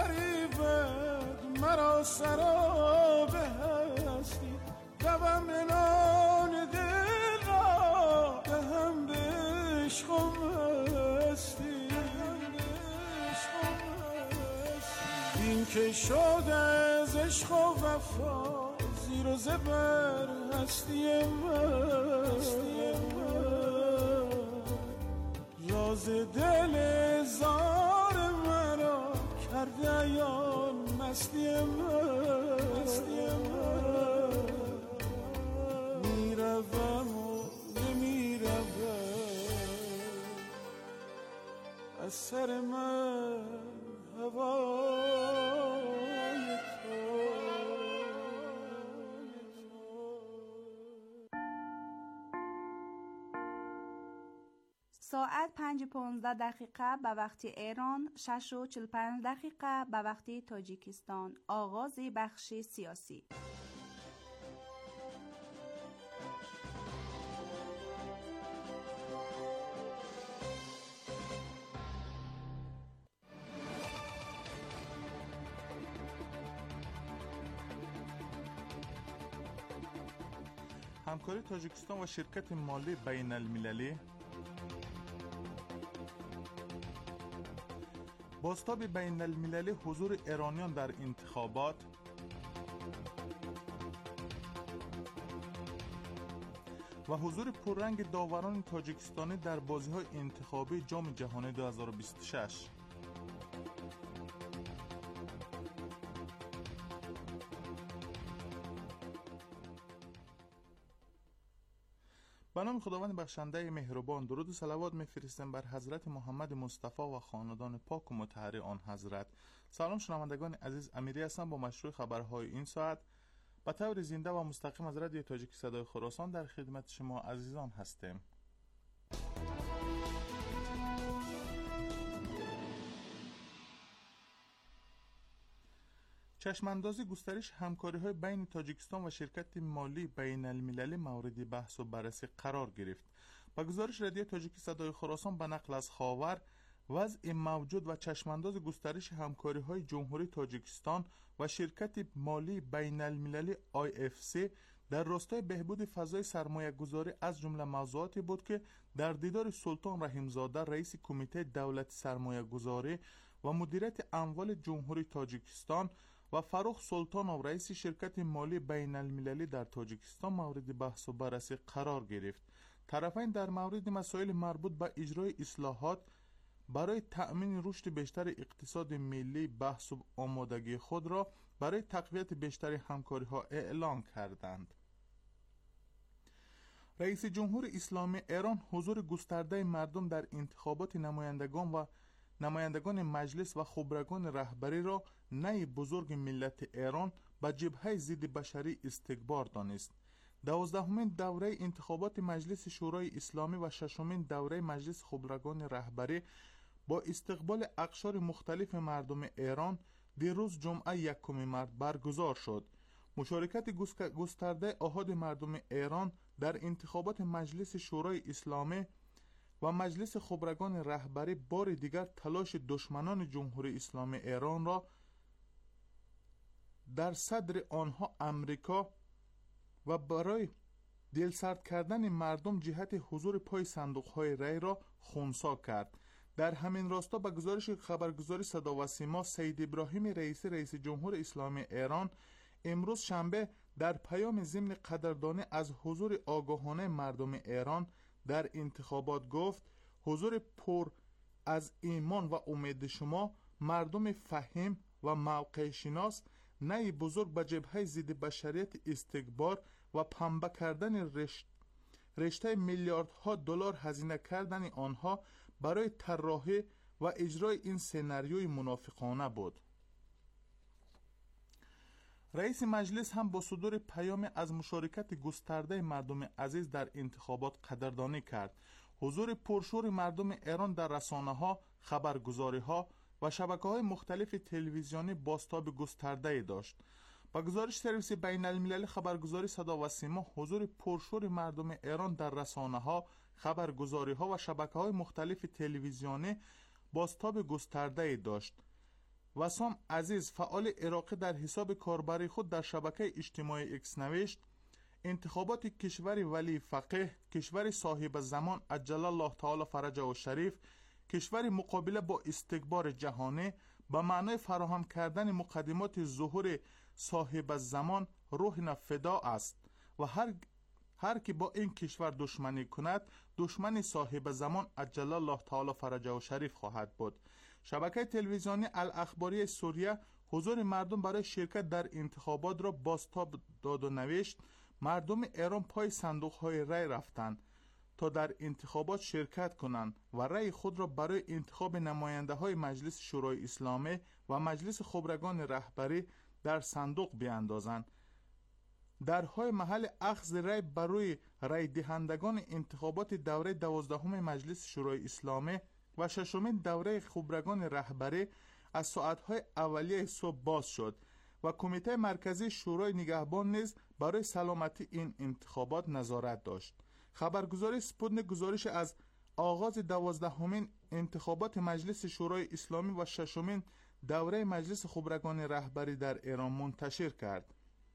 Speaker 19: فریبد مرا سراب هستی، دوم منان دل را دهم به عشق و مستی. این که شد از عشق و وفا زیر و زبر هستی من، راز دل زار مرا کرده عیان مستی من. میروم و نمیروم از سر من هوای تو.
Speaker 2: ساعت 5:15 به وقت ایران، 6:45 به وقت تاجیکستان. آغاز بخش سیاسی.
Speaker 20: همکاری تاجیکستان و شرکت مالی بین المللی بازتاب بین المللی حضور ایرانیان در انتخابات، و حضور پررنگ داوران تاجیکستانی در بازی‌های انتخابی جام جهانی 2026. به نام خداوند بخشنده مهربان، درود و صلوات می‌فرستم بر حضرت محمد مصطفی و خاندان پاک و مطهر آن حضرت. سلام شنوندگان عزیز، امیری هستم با مشروع خبرهای این ساعت. به طور زنده و مستقیم از رادیو تاجیک صدای خراسان در خدمت شما عزیزان هستیم. چشمانداز گسترش همکاری‌های بین تاجیکستان و شرکت مالی بین المللی مورد بحث و بررسی قرار گرفت. با گزارش رادیو تاجیک صدای خراسان به نقل از خاور، وضع موجود و چشمانداز گسترش همکاری‌های جمهوری تاجیکستان و شرکت مالی بین المللی IFC در راستای بهبود فضای سرمایه گذاری از جمله موضوعاتی بود که در دیدار سلطان رحیمزاده رئیس کمیته دولت سرمایه گذاری و مدیریت اموال جمهوری تاجیکستان و فروخ سلطانov رئیس شرکت مالی بین المللی در تاجیکستان مورد بحث و بررسی قرار گرفت. طرفین در مورد مسائل مربوط به اجرای اصلاحات برای تأمین رشد بیشتر اقتصاد ملی بحث و آمادگی خود را برای تقویت بیشتر همکاری‌ها اعلام کردند. رئیس جمهور اسلامی ایران حضور گسترده مردم در انتخابات نمایندگان مجلس و خبرگان رهبری را نای بزرگ ملت ایران به جبهه ضد بشری استکبار دانست. 12مین دوره انتخابات مجلس شورای اسلامی و 6مین دوره مجلس خبرگان رهبری با استقبال اقشار مختلف مردم ایران دیروز جمعه 1 مارس برگزار شد. مشارکت گسترده احاد مردم ایران در انتخابات مجلس شورای اسلامی و مجلس خبرگان رهبری بار دیگر تلاش دشمنان جمهوری اسلامی ایران را در صدر آنها امریکا و برای دلسرد کردن مردم جهت حضور پای صندوق‌های رای را خنثی کرد. در همین راستا به گزارش خبرگزاری صدا و سیما سید ابراهیم رئیس جمهور اسلامی ایران امروز شنبه در پیام ضمن قدردانی از حضور آگاهانه مردم ایران در انتخابات گفت: حضور پر از ایمان و امید شما مردم فهم و موقع شناس نای بزرگ به جبهه ضد بشریت استکبار و پنبه کردن رشته میلیاردها دلار هزینه کردن آنها برای طراحی و اجرای این سناریوی منافقانه بود. رئیس مجلس هم با صدور پیام از مشارکت گسترده مردم عزیز در انتخابات قدردانی کرد. حضور پرشور مردم ایران در رسانه‌ها، خبرگزاری‌ها و شبکه‌های مختلف تلویزیونی بازتاب گسترده‌ای داشت. با گزارش سرویس بین المللی خبرگزاری صدا و سیما، حضور پرشور مردم ایران در رسانه‌ها، خبرگزاری‌ها و شبکه‌های مختلف تلویزیونی بازتاب گسترده‌ای داشت. وسام عزیز، فعال عراقی، در حساب کاربری خود در شبکه اجتماعی اکس نوشت: انتخابات کشور ولی فقیه، کشور صاحب زمان عجل الله تعالی فرجه و شریف، کشور مقابله با استکبار جهانی، به معنای فراهم کردن مقدمات ظهور صاحب زمان روح فدا است و هر که با این کشور دشمنی کند دشمن صاحب زمان عجل الله تعالی فرجه و شریف خواهد بود. شبکه تلویزیونی الاخباری سوریه حضور مردم برای شرکت در انتخابات را بازتاب داد و نوشت: مردم ایران پای صندوق‌های رای رفتند تا در انتخابات شرکت کنند و رای خود را برای انتخاب نماینده‌های مجلس شورای اسلامی و مجلس خبرگان رهبری در صندوق بیاندازند. درهای محل اخذ رای برای رای دهندگان انتخابات دوره 12 مجلس شورای اسلامی و 6مین دوره خبرگان رهبری از ساعتهای اولیه صبح باز شد و کمیته مرکزی شورای نگهبان نیز برای سلامتی این انتخابات نظارت داشت. خبرگزاری سپوتنیک گزارش از آغاز 12مین انتخابات مجلس شورای اسلامی و 6مین دوره مجلس خبرگان رهبری در ایران منتشر کرد.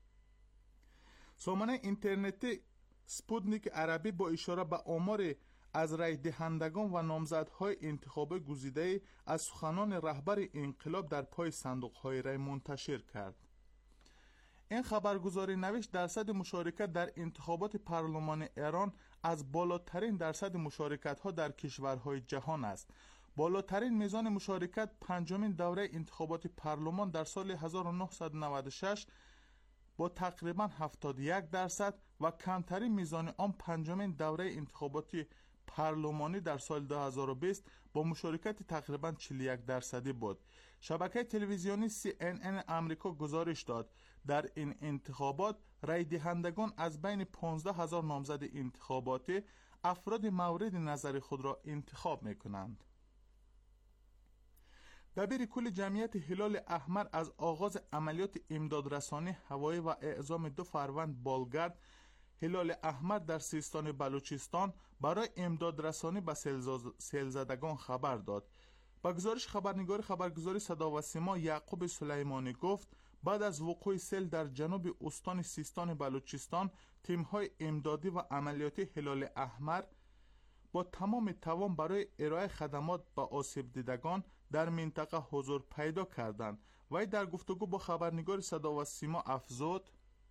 Speaker 20: سامانه اینترنتی سپوتنیک عربی با اشاره به آمار از رای دهندگان و نامزدهای انتخابی گزیده از سخنان رهبر انقلاب در پای صندوق‌های رای منتشر کرد. این خبرگزاری نوشت درصد مشارکت در انتخابات پارلمان ایران از بالاترین درصد مشارکت‌ها در کشورهای جهان است. بالاترین میزان مشارکت 5مین دوره انتخابات پارلمان در سال 1996 با تقریباً 71% و کمترین میزان آن 5مین دوره انتخابات پارلمانی در سال 2020 با مشارکت تقریباً 41% بود. شبکه تلویزیونی CNN آمریکا گزارش داد در این انتخابات رای دهندگان از بین 15,000 نامزد انتخاباتی افراد مورد نظر خود را انتخاب می کنند. دبیر کل جمعیت هلال احمر از آغاز عملیات امدادرسانی هوایی و اعزام 2 فروند بالگرد هلال احمر در سیستان بلوچستان برای امدادرسانی به سیلزدگان خبر داد. با گزارش خبرنگار خبرگزاری صدا و سیما یعقوب سلیمانی گفت بعد از وقوع سیل در جنوب استان سیستان بلوچستان تیم‌های امدادی و عملیاتی هلال احمر با تمام توان برای ارائه خدمات به آسیب دیدگان در منطقه حضور پیدا کردند. وی در گفتگو با خبرنگار صدا و سیما افزود: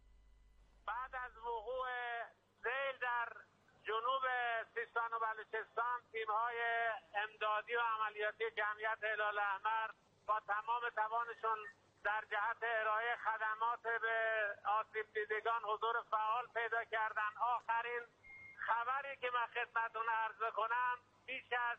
Speaker 21: بعد از وقوع سیل در جنوب سیستان و بلوچستان تیم‌های امدادی و عملیاتی جمعیت هلال احمر با تمام توانشون در جهت ارائه خدمات به آسیب دیدگان حضور فعال پیدا کردند. آخرین خبری که من خدمتتون عرض کنم بیش از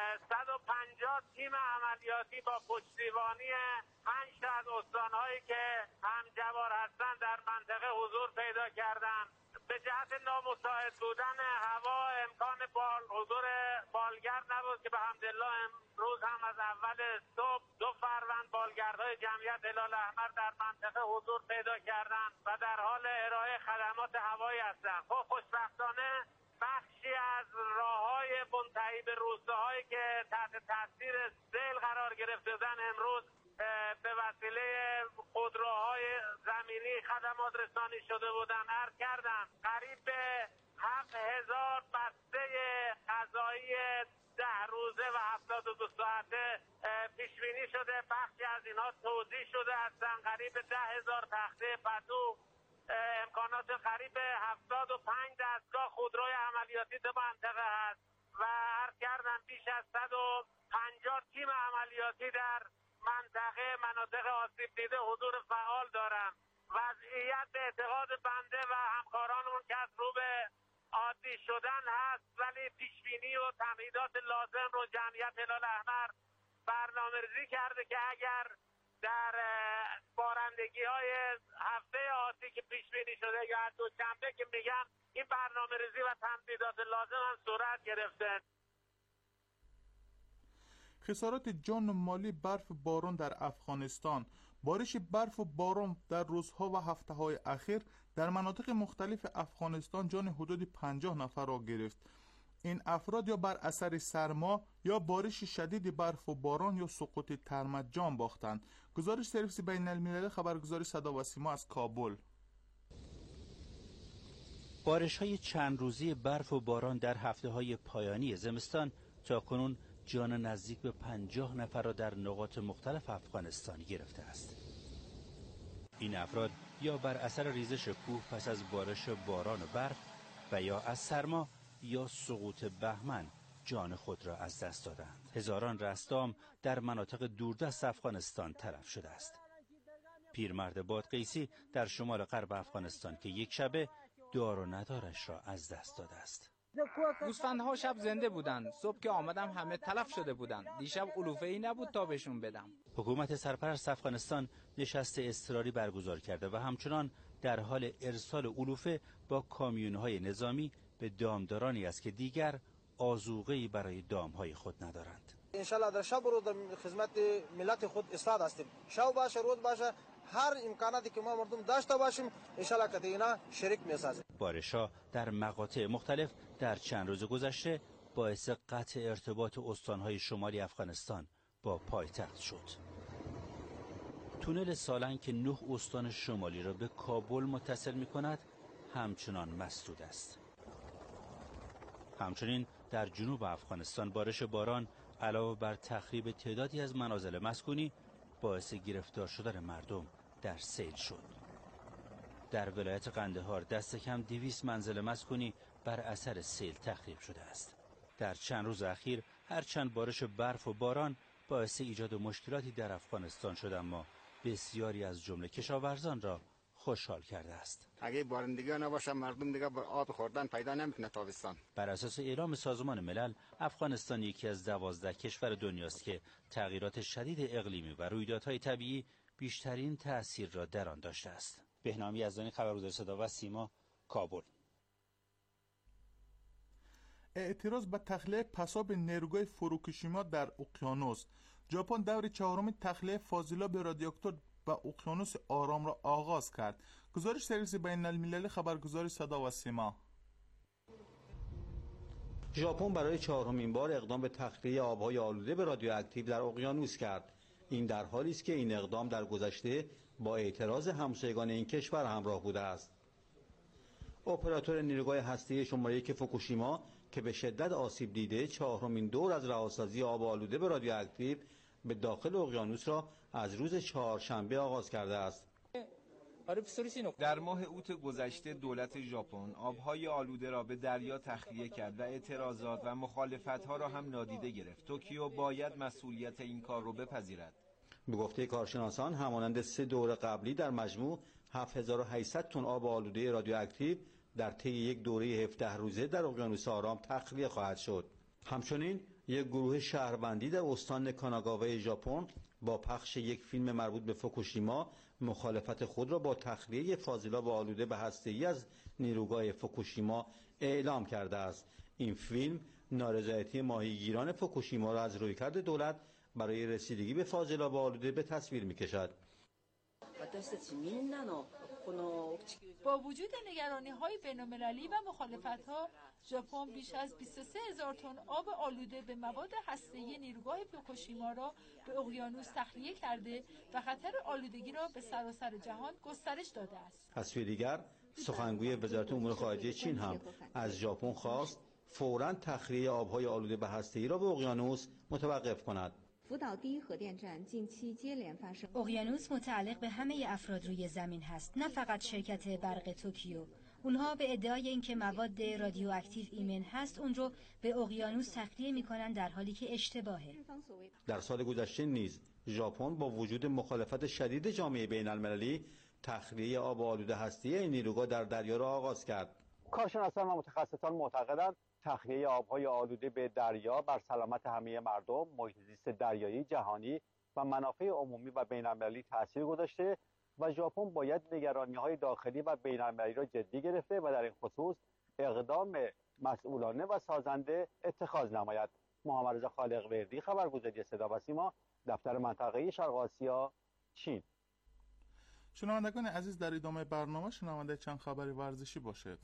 Speaker 21: 150 تیم عملیاتی با پشتیبانی 5 تا از استان‌هایی که همجوار هستند در منطقه حضور پیدا کردند. به جهت نامساعد بودن هوا امکان حضور بالگرد نبود که به حمدالله امروز هم از اول صبح 2 فروند بالگردهای جمعیت هلال احمر در منطقه حضور پیدا کردند و در حال ارائه خدمات هوایی هستند. خب خوشبختانه بخشی از راه‌های منتهی به روستاهایی که تحت تاثیر سیل قرار گرفته بودند امروز به وسیله خودروهای زمینی خدمات رسانی شده بودند. عرض کردم قریب به 7,000 بسته غذایی 10 روزه و 72 ساعته پیش بینی شده. بخشی از اینها توزیع شده هستند. قریب 10,000 تخته پتو، امکانات قریب 75 دستگاه خودروی عملیاتی در منطقه هست و عرض کردم بیش از 150 تیم عملیاتی در مناطق آسیب دیده حضور فعال دارم. وضعیت به اعتقاد بنده و همکارانمون که از رو به عادی شدن هست، ولی پیشبینی و تمهیدات لازم رو جمعیت هلال احمر برنامه‌ریزی کرده که اگر در بارندگی‌های هفته آتی که پیشبینی شده یا دوشنبه که میگن این برنامه‌ریزی و تمهیدات لازم هم صورت گرفته.
Speaker 20: خسارات جان و مالی برف و باران در افغانستان. بارش برف و باران در روزها و هفته‌های اخیر در مناطق مختلف افغانستان جان حدود 50 نفر را گرفت. این افراد یا بر اثر سرما یا بارش شدید برف و باران یا سقوط ترمت جان باختند. گزارش سرویس بین المللی خبرگزاری صدا و سیما از کابل.
Speaker 22: بارش‌های چند روزی برف و باران در هفته‌های پایانی زمستان تاکنون جان نزدیک به 50 نفر را در نقاط مختلف افغانستان گرفته است. این افراد یا بر اثر ریزش کوه پس از بارش باران و برف و یا از سرما یا سقوط بهمن جان خود را از دست دادند. هزاران رستام در مناطق دوردست افغانستان تلف شده است. پیرمرد بادغیسی در شمال غرب افغانستان که یک شبه دار و ندارش را از دست داده است.
Speaker 23: گوسفندها شب زنده بودند. صبح که آمدم همه تلف شده بودند. دیشب علوفه ای نبود تا بهشون بدم.
Speaker 22: حکومت سرپرست افغانستان نشست اضطراری برگزار کرده و همچنان در حال ارسال علوفه با کامیون‌های نظامی به دامدارانی است که دیگر آذوقه‌ای برای دام‌های خود ندارند.
Speaker 24: انشالله در شب و روز در خدمت ملت خود ایستاده هستیم. شب باشه روز باشه هر امکاناتی که ما مردم داشته باشیم انشالله که اینا شریک می‌سازیم.
Speaker 22: بارش‌ها در مقاطع مختلف در چند روز گذشته باعث قطع ارتباط استان‌های شمالی افغانستان با پایتخت شد. تونل سالنگ که 9 استان شمالی را به کابل متصل می‌کند همچنان مسدود است. همچنین در جنوب افغانستان بارش باران علاوه بر تخریب تعدادی از منازل مسکونی باعث گرفتار شدن مردم در سیل شد. در ولایت قندهار دست کم 200 منزل مسکونی بر اثر سیل تخریب شده است. در چند روز اخیر هرچند بارش برف و باران باعث ایجاد مشکلاتی در افغانستان شد، اما بسیاری از جمله کشاورزان را خوشحال کرده است.
Speaker 25: اگه بارندگی نباشه مردم دیگه آب خوردن پیدا نمیکنه تابستان.
Speaker 22: بر اساس اعلام سازمان ملل افغانستان یکی از 12 کشور دنیاست که تغییرات شدید اقلیمی و رویدادهای طبیعی بیشترین تأثیر را در آن داشته است. بهنام یزدانی، خبرگزاری صدا و سیما، کابل.
Speaker 20: اعتراض به تخلیه پساب نیروگاه فوکوشیما در اقیانوس. ژاپن دور چهارم تخلیه فاضلاب رادیواکتور به اقیانوس آرام را آغاز کرد. گزارش سرویس بین المللی خبرگزاری صدا و سیما.
Speaker 1: ژاپن برای چهارمین بار اقدام به تخلیه آبهای آلوده به رادیواکتیو در اقیانوس کرد. این در حالی است که این اقدام در گذشته با اعتراض همسایگان این کشور همراه بوده است. اپراتور نیروگاه هسته‌ای شماره 1 فوکوشیما که به شدت آسیب دیده، چهارمین دور از رهاسازی آب آلوده به رادیواکتیو به داخل اقیانوس را از روز چهارشنبه آغاز کرده است.
Speaker 3: در ماه اوت گذشته دولت ژاپن آبهای آلوده را به دریا تخلیه کرد و اعتراضات و مخالفت‌ها را هم نادیده گرفت. توکیو باید مسئولیت این کار را بپذیرد.
Speaker 1: به گفته کارشناسان همانند 3 دور قبلی در مجموع 7800 تن آب آلوده رادیواکتیو در طی یک دوره 17 روزه در اقیانوس آرام تخلیه خواهد شد. همچنین یک گروه شهروندی در استان کاناگاوا ژاپن با پخش یک فیلم مربوط به فوکوشیما مخالفت خود را با تخلیه فاضلاب آلوده به هسته‌ای از نیروگاه فوکوشیما اعلام کرده است. این فیلم نارضایتی ماهیگیران فوکوشیما را از رویکرد دولت برای رسیدگی به فاضلاب آلوده به تصویر می‌کشد.
Speaker 4: با وجود نگرانی‌های بین‌المللی و مخالفت‌ها، ژاپن بیش از 23,000 تن آب آلوده به مواد هسته‌ای نیروگاه فوکوشیما را به اقیانوس تخلیه کرده و خطر آلودگی را به سراسر جهان گسترش داده است.
Speaker 1: از سوی دیگر، سخنگوی وزارت امور خارجه چین هم از ژاپن خواست فوراً تخلیه آب‌های آلوده به هسته‌ای را به اقیانوس متوقف کند.
Speaker 5: اقیانوس متعلق به همه افراد روی زمین هست، نه فقط شرکت برق توکیو. اونها به ادعای اینکه مواد رادیواکتیو ایمن هست اون رو به اقیانوس تخلیه میکنن، در حالی که اشتباهه.
Speaker 1: در سال گذشته نیز ژاپن با وجود مخالفت شدید جامعه بین المللی تخلیه آب آلوده هسته‌ای این نیروگاه در دریا را آغاز کرد.
Speaker 6: کارشناسان و متخصصان معتقدند تخلیه آبهای آلوده به دریا بر سلامت همه مردم، محیط زیست دریایی جهانی و منافع عمومی و بین‌المللی تأثیر گذاشته و ژاپن باید نگرانی‌های داخلی و بین‌المللی را جدی گرفته و در این خصوص اقدام مسئولانه و سازنده اتخاذ نماید. محمد رضا خالق وردی، خبرگزاری صدا و سیما، دفتر منطقه‌ای شرق آسیا، چین.
Speaker 20: شنوندگان عزیز، در ادامه برنامه شنونده چند خبر ورزشی باشید.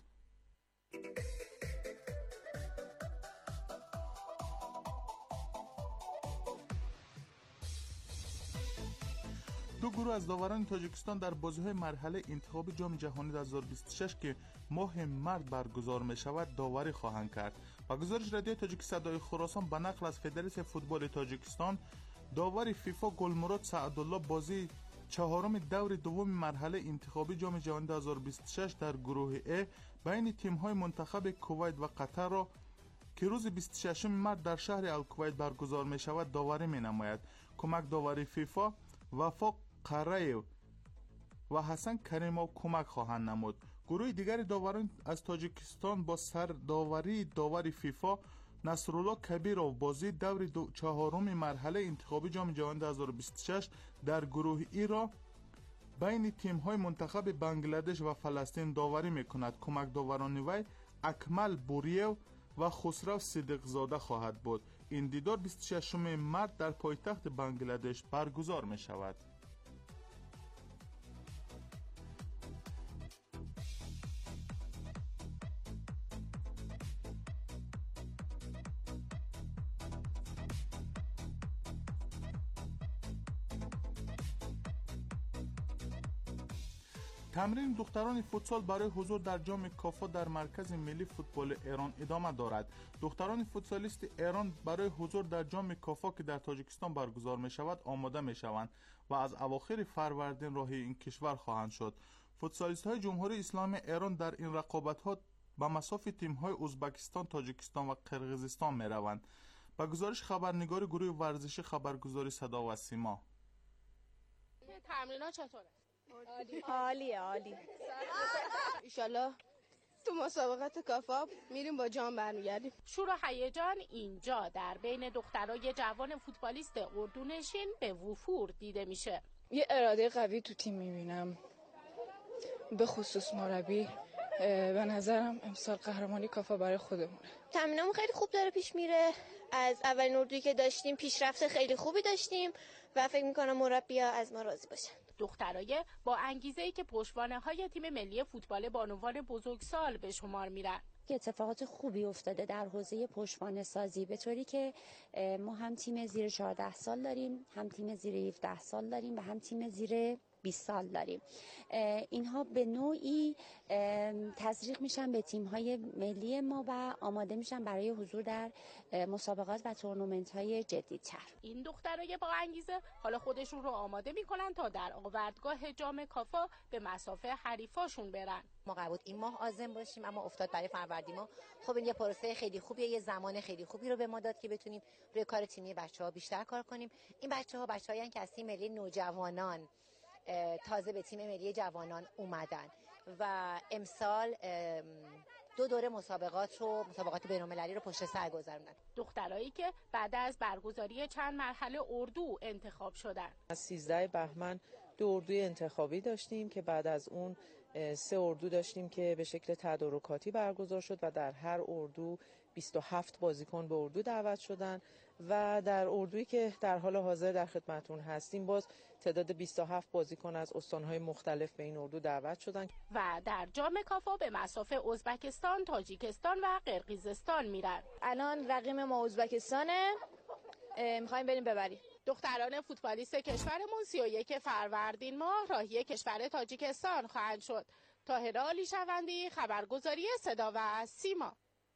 Speaker 20: دو گروه از داوران تاجیکستان در بازی‌های مرحله انتخابی جام جهانی 2026 که ماه مارس برگزار می‌شود داوری خواهند کرد. و گزارش رادیو تاجیک صدای خراسان به نقل از فدراسیون فوتبال تاجیکستان، داور فیفا گلمراد سعدالله بازی چهارم دور دوم مرحله انتخابی جام جهانی 2026 در گروه A بین تیم‌های منتخب کویت و قطر را که روز 26 مارس در شهر الکویت برگزار می‌شود داوری می‌نماید. کمک داوری فیفا وفاق قرایو و حسن کریمov کمک خواهند نمود. گروه دیگر داوران از تاجیکستان با سرداوری داور فیفا نصرالله کبیرov بازی دور چهارم مرحله انتخابی جام جهانی 2026 در گروه ای را بین تیم‌های منتخب بنگلادش و فلسطین داوری می‌کند. کمک داوران وی اکمل بوریو و خسرو صدیقزاده خواهد بود. این دیدار 26 مارس در پایتخت بنگلادش برگزار می‌شود. تمرین دختران فوتسال برای حضور در جام کافا در مرکز ملی فوتبال ایران ادامه دارد. دختران فوتسالیست ایران برای حضور در جام کافا که در تاجیکستان برگزار می شود آماده می شوند و از اواخر فروردین راهی این کشور خواهند شد. فوتسالیست های جمهوری اسلامی ایران در این رقابت ها به مصاف تیم های ازبکستان، تاجیکستان و قرقیزستان می روند. با گزارش خبرنگار گروه ورزشی خبرگزاری صدا و سیما.
Speaker 26: تمرینات چطوره؟
Speaker 27: عالیه.
Speaker 26: ایشالله تو مسابقات کافا میریم با جام برمیگردیم.
Speaker 4: شور و هیجان اینجا در بین دخترای جوان فوتبالیست اردونشین به وفور دیده میشه.
Speaker 27: یه اراده قوی تو تیم میبینم
Speaker 26: به خصوص مربی به نظرم امسال قهرمانی کافا برای خودمونه.
Speaker 27: تمرینمون خیلی خوب داره پیش میره. از اولین اردویی که داشتیم پیشرفت خیلی خوبی داشتیم و فکر میکنم مربی‌ها از ما راضی باشن.
Speaker 7: دخترای با انگیزه‌ای که پشتوانه‌های تیم ملی فوتبال بانوان بزرگسال به شمار میرن.
Speaker 8: اتفاقات خوبی افتاده در حوزه پشتوانه سازی، به طوری که ما هم تیم زیر 14 سال داریم، هم تیم زیر 17 سال داریم و هم تیم زیر 20 سال داریم. اینها به نوعی تزریق میشن به تیم‌های ملی ما و آماده میشن برای حضور در مسابقات و تورنمنت‌های جدی‌تر.
Speaker 7: این دخترای با انگیزه حالا خودشون رو آماده میکنن تا در آوردگاه جام کافا به مسافه حریفاشون برن.
Speaker 9: ما قرار بود این ماه عازم باشیم اما افتاد برای فروردین ماه. خب این یه پروسه خیلی خوبیه، یه زمان خیلی خوبی رو به ما داد که بتونیم روی کار تیمی بچه‌ها بیشتر کار کنیم. این بچه‌هایی که از تیم ملی نوجوانان تازه به تیم ملی جوانان اومدن و امسال 2 دوره مسابقات بین‌المللی رو پشت سر گذروندن.
Speaker 7: دخترایی که بعد از برگزاری چند مرحله اردو انتخاب شدن.
Speaker 10: از 13 بهمن 2 اردوی انتخابی داشتیم که بعد از اون 3 اردو داشتیم که به شکل تدارکاتی برگزار شد و در هر اردو 27 بازیکن به اردو دعوت شدن و در اردویی که در حال حاضر در خدمتتون هستیم باز تعداد 27 بازیکن از استان‌های مختلف به این اردو دعوت شدن
Speaker 7: و در جام کافا به مسافه ازبکستان، تاجیکستان و قرقیزستان میرن.
Speaker 26: الان رقیب ما ازبکستانه، می‌خوایم بریم ببریم.
Speaker 7: دختران فوتبالیست کشورمون 31 فروردین ماه راهی کشور تاجیکستان خواهند شد. طاهره عالیشوندی، خبرگزاری صدا و سیما.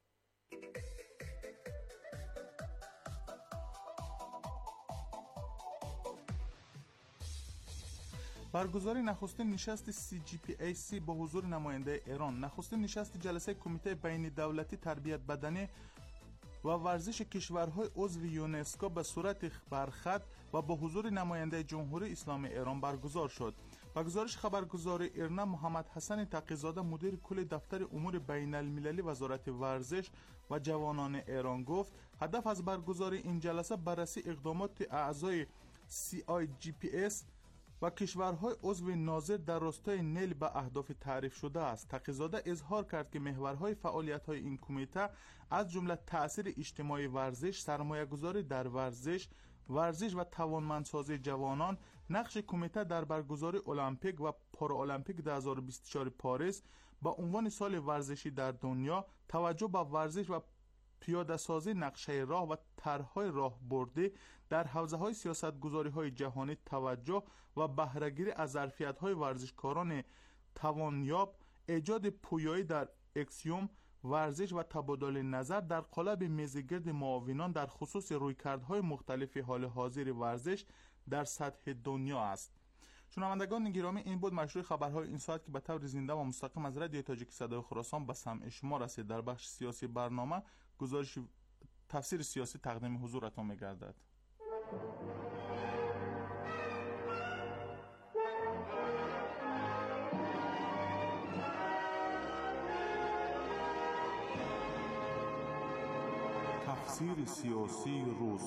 Speaker 20: برگزاری نخستین نشست CGPAC با حضور نماینده ایران. نخستین نشست جلسه کمیته بین دولتی تربیت بدنی و ورزش کشورهای عضو یونسکو به صورت برخط و با حضور نماینده جمهوری اسلامی ایران برگزار شد. با گزارش خبرگزار ایرنا محمد حسن تقی‌زاده مدیر کل دفتر امور بین المللی وزارت ورزش و جوانان ایران گفت هدف از برگزاری این جلسه بررسی اقدامات اعضای CIGPS و کشورهای عضو ناظر در راستای نیل به اهداف تعریف شده است. تقی‌زاده اظهار کرد که محورهای فعالیت‌های این کمیته از جمله تأثیر اجتماعی ورزش، سرمایه‌گذاری در ورزش و توانمندسازی جوانان، نقش کمیته در برگزاری المپیک و پارالمپیک 2024 پاریس با عنوان سال ورزشی در دنیا، توجه به ورزش و پیاده‌سازی نقشه راه و طرح‌های راهبردی در حوزه‌های سیاست‌گذاری‌های جهانی، توجه و بهره‌گیری از ظرفیت‌های ورزشکاران توانیاب، ایجاد پویایی در اکسیوم ورزش و تبادل نظر در قالب میزگرد معاونان در خصوص رویکردهای مختلف حال حاضر ورزش در سطح دنیا است. شنوندگان گرامی، این بود مشروع خبرهای این ساعت که به طور زنده و مستقیم از رادیو تاجیک صدای خراسان به سمع شما رسید. در بخش سیاسی برنامه گزارش تفسیر سیاسی تقدیم حضورتان می‌گردد. تفسیر سیاسی روز.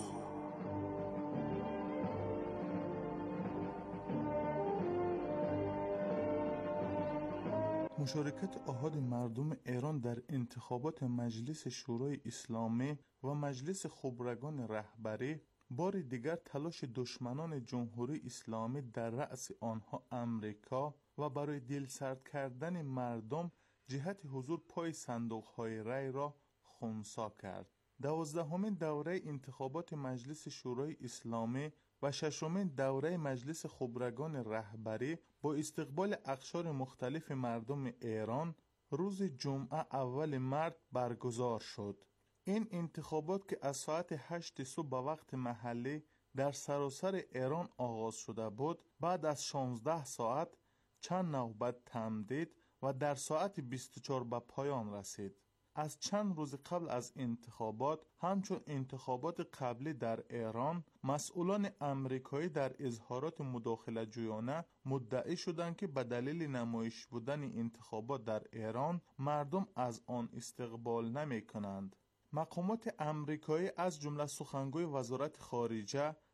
Speaker 20: مشارکت آحاد مردم ایران در انتخابات مجلس شورای اسلامی و مجلس خبرگان رهبری بار دیگر تلاش دشمنان جمهوری اسلامی در رأس آنها امریکا و برای دلسرد کردن مردم جهت حضور پای صندوق‌های رای را خنثی کرد. 12مین دوره انتخابات مجلس شورای اسلامی و 6مین دوره مجلس خبرگان رهبری با استقبال اقشار مختلف مردم ایران روز جمعه اول مارس برگزار شد. این انتخابات که از ساعت 8 صبح به وقت محلی در سراسر ایران آغاز شده بود، بعد از 16 ساعت چند نوبت تمدید و در ساعت 24 به پایان رسید. از چند روز قبل از انتخابات، همچون انتخابات قبلی در ایران، مسئولان امریکایی در اظهارات مداخله جویانه مدعی شدند که به دلیل نمایش بودن انتخابات در ایران مردم از آن استقبال نمی کنند. مقامات امریکایی از جمله سخنگوی وزارت خارجه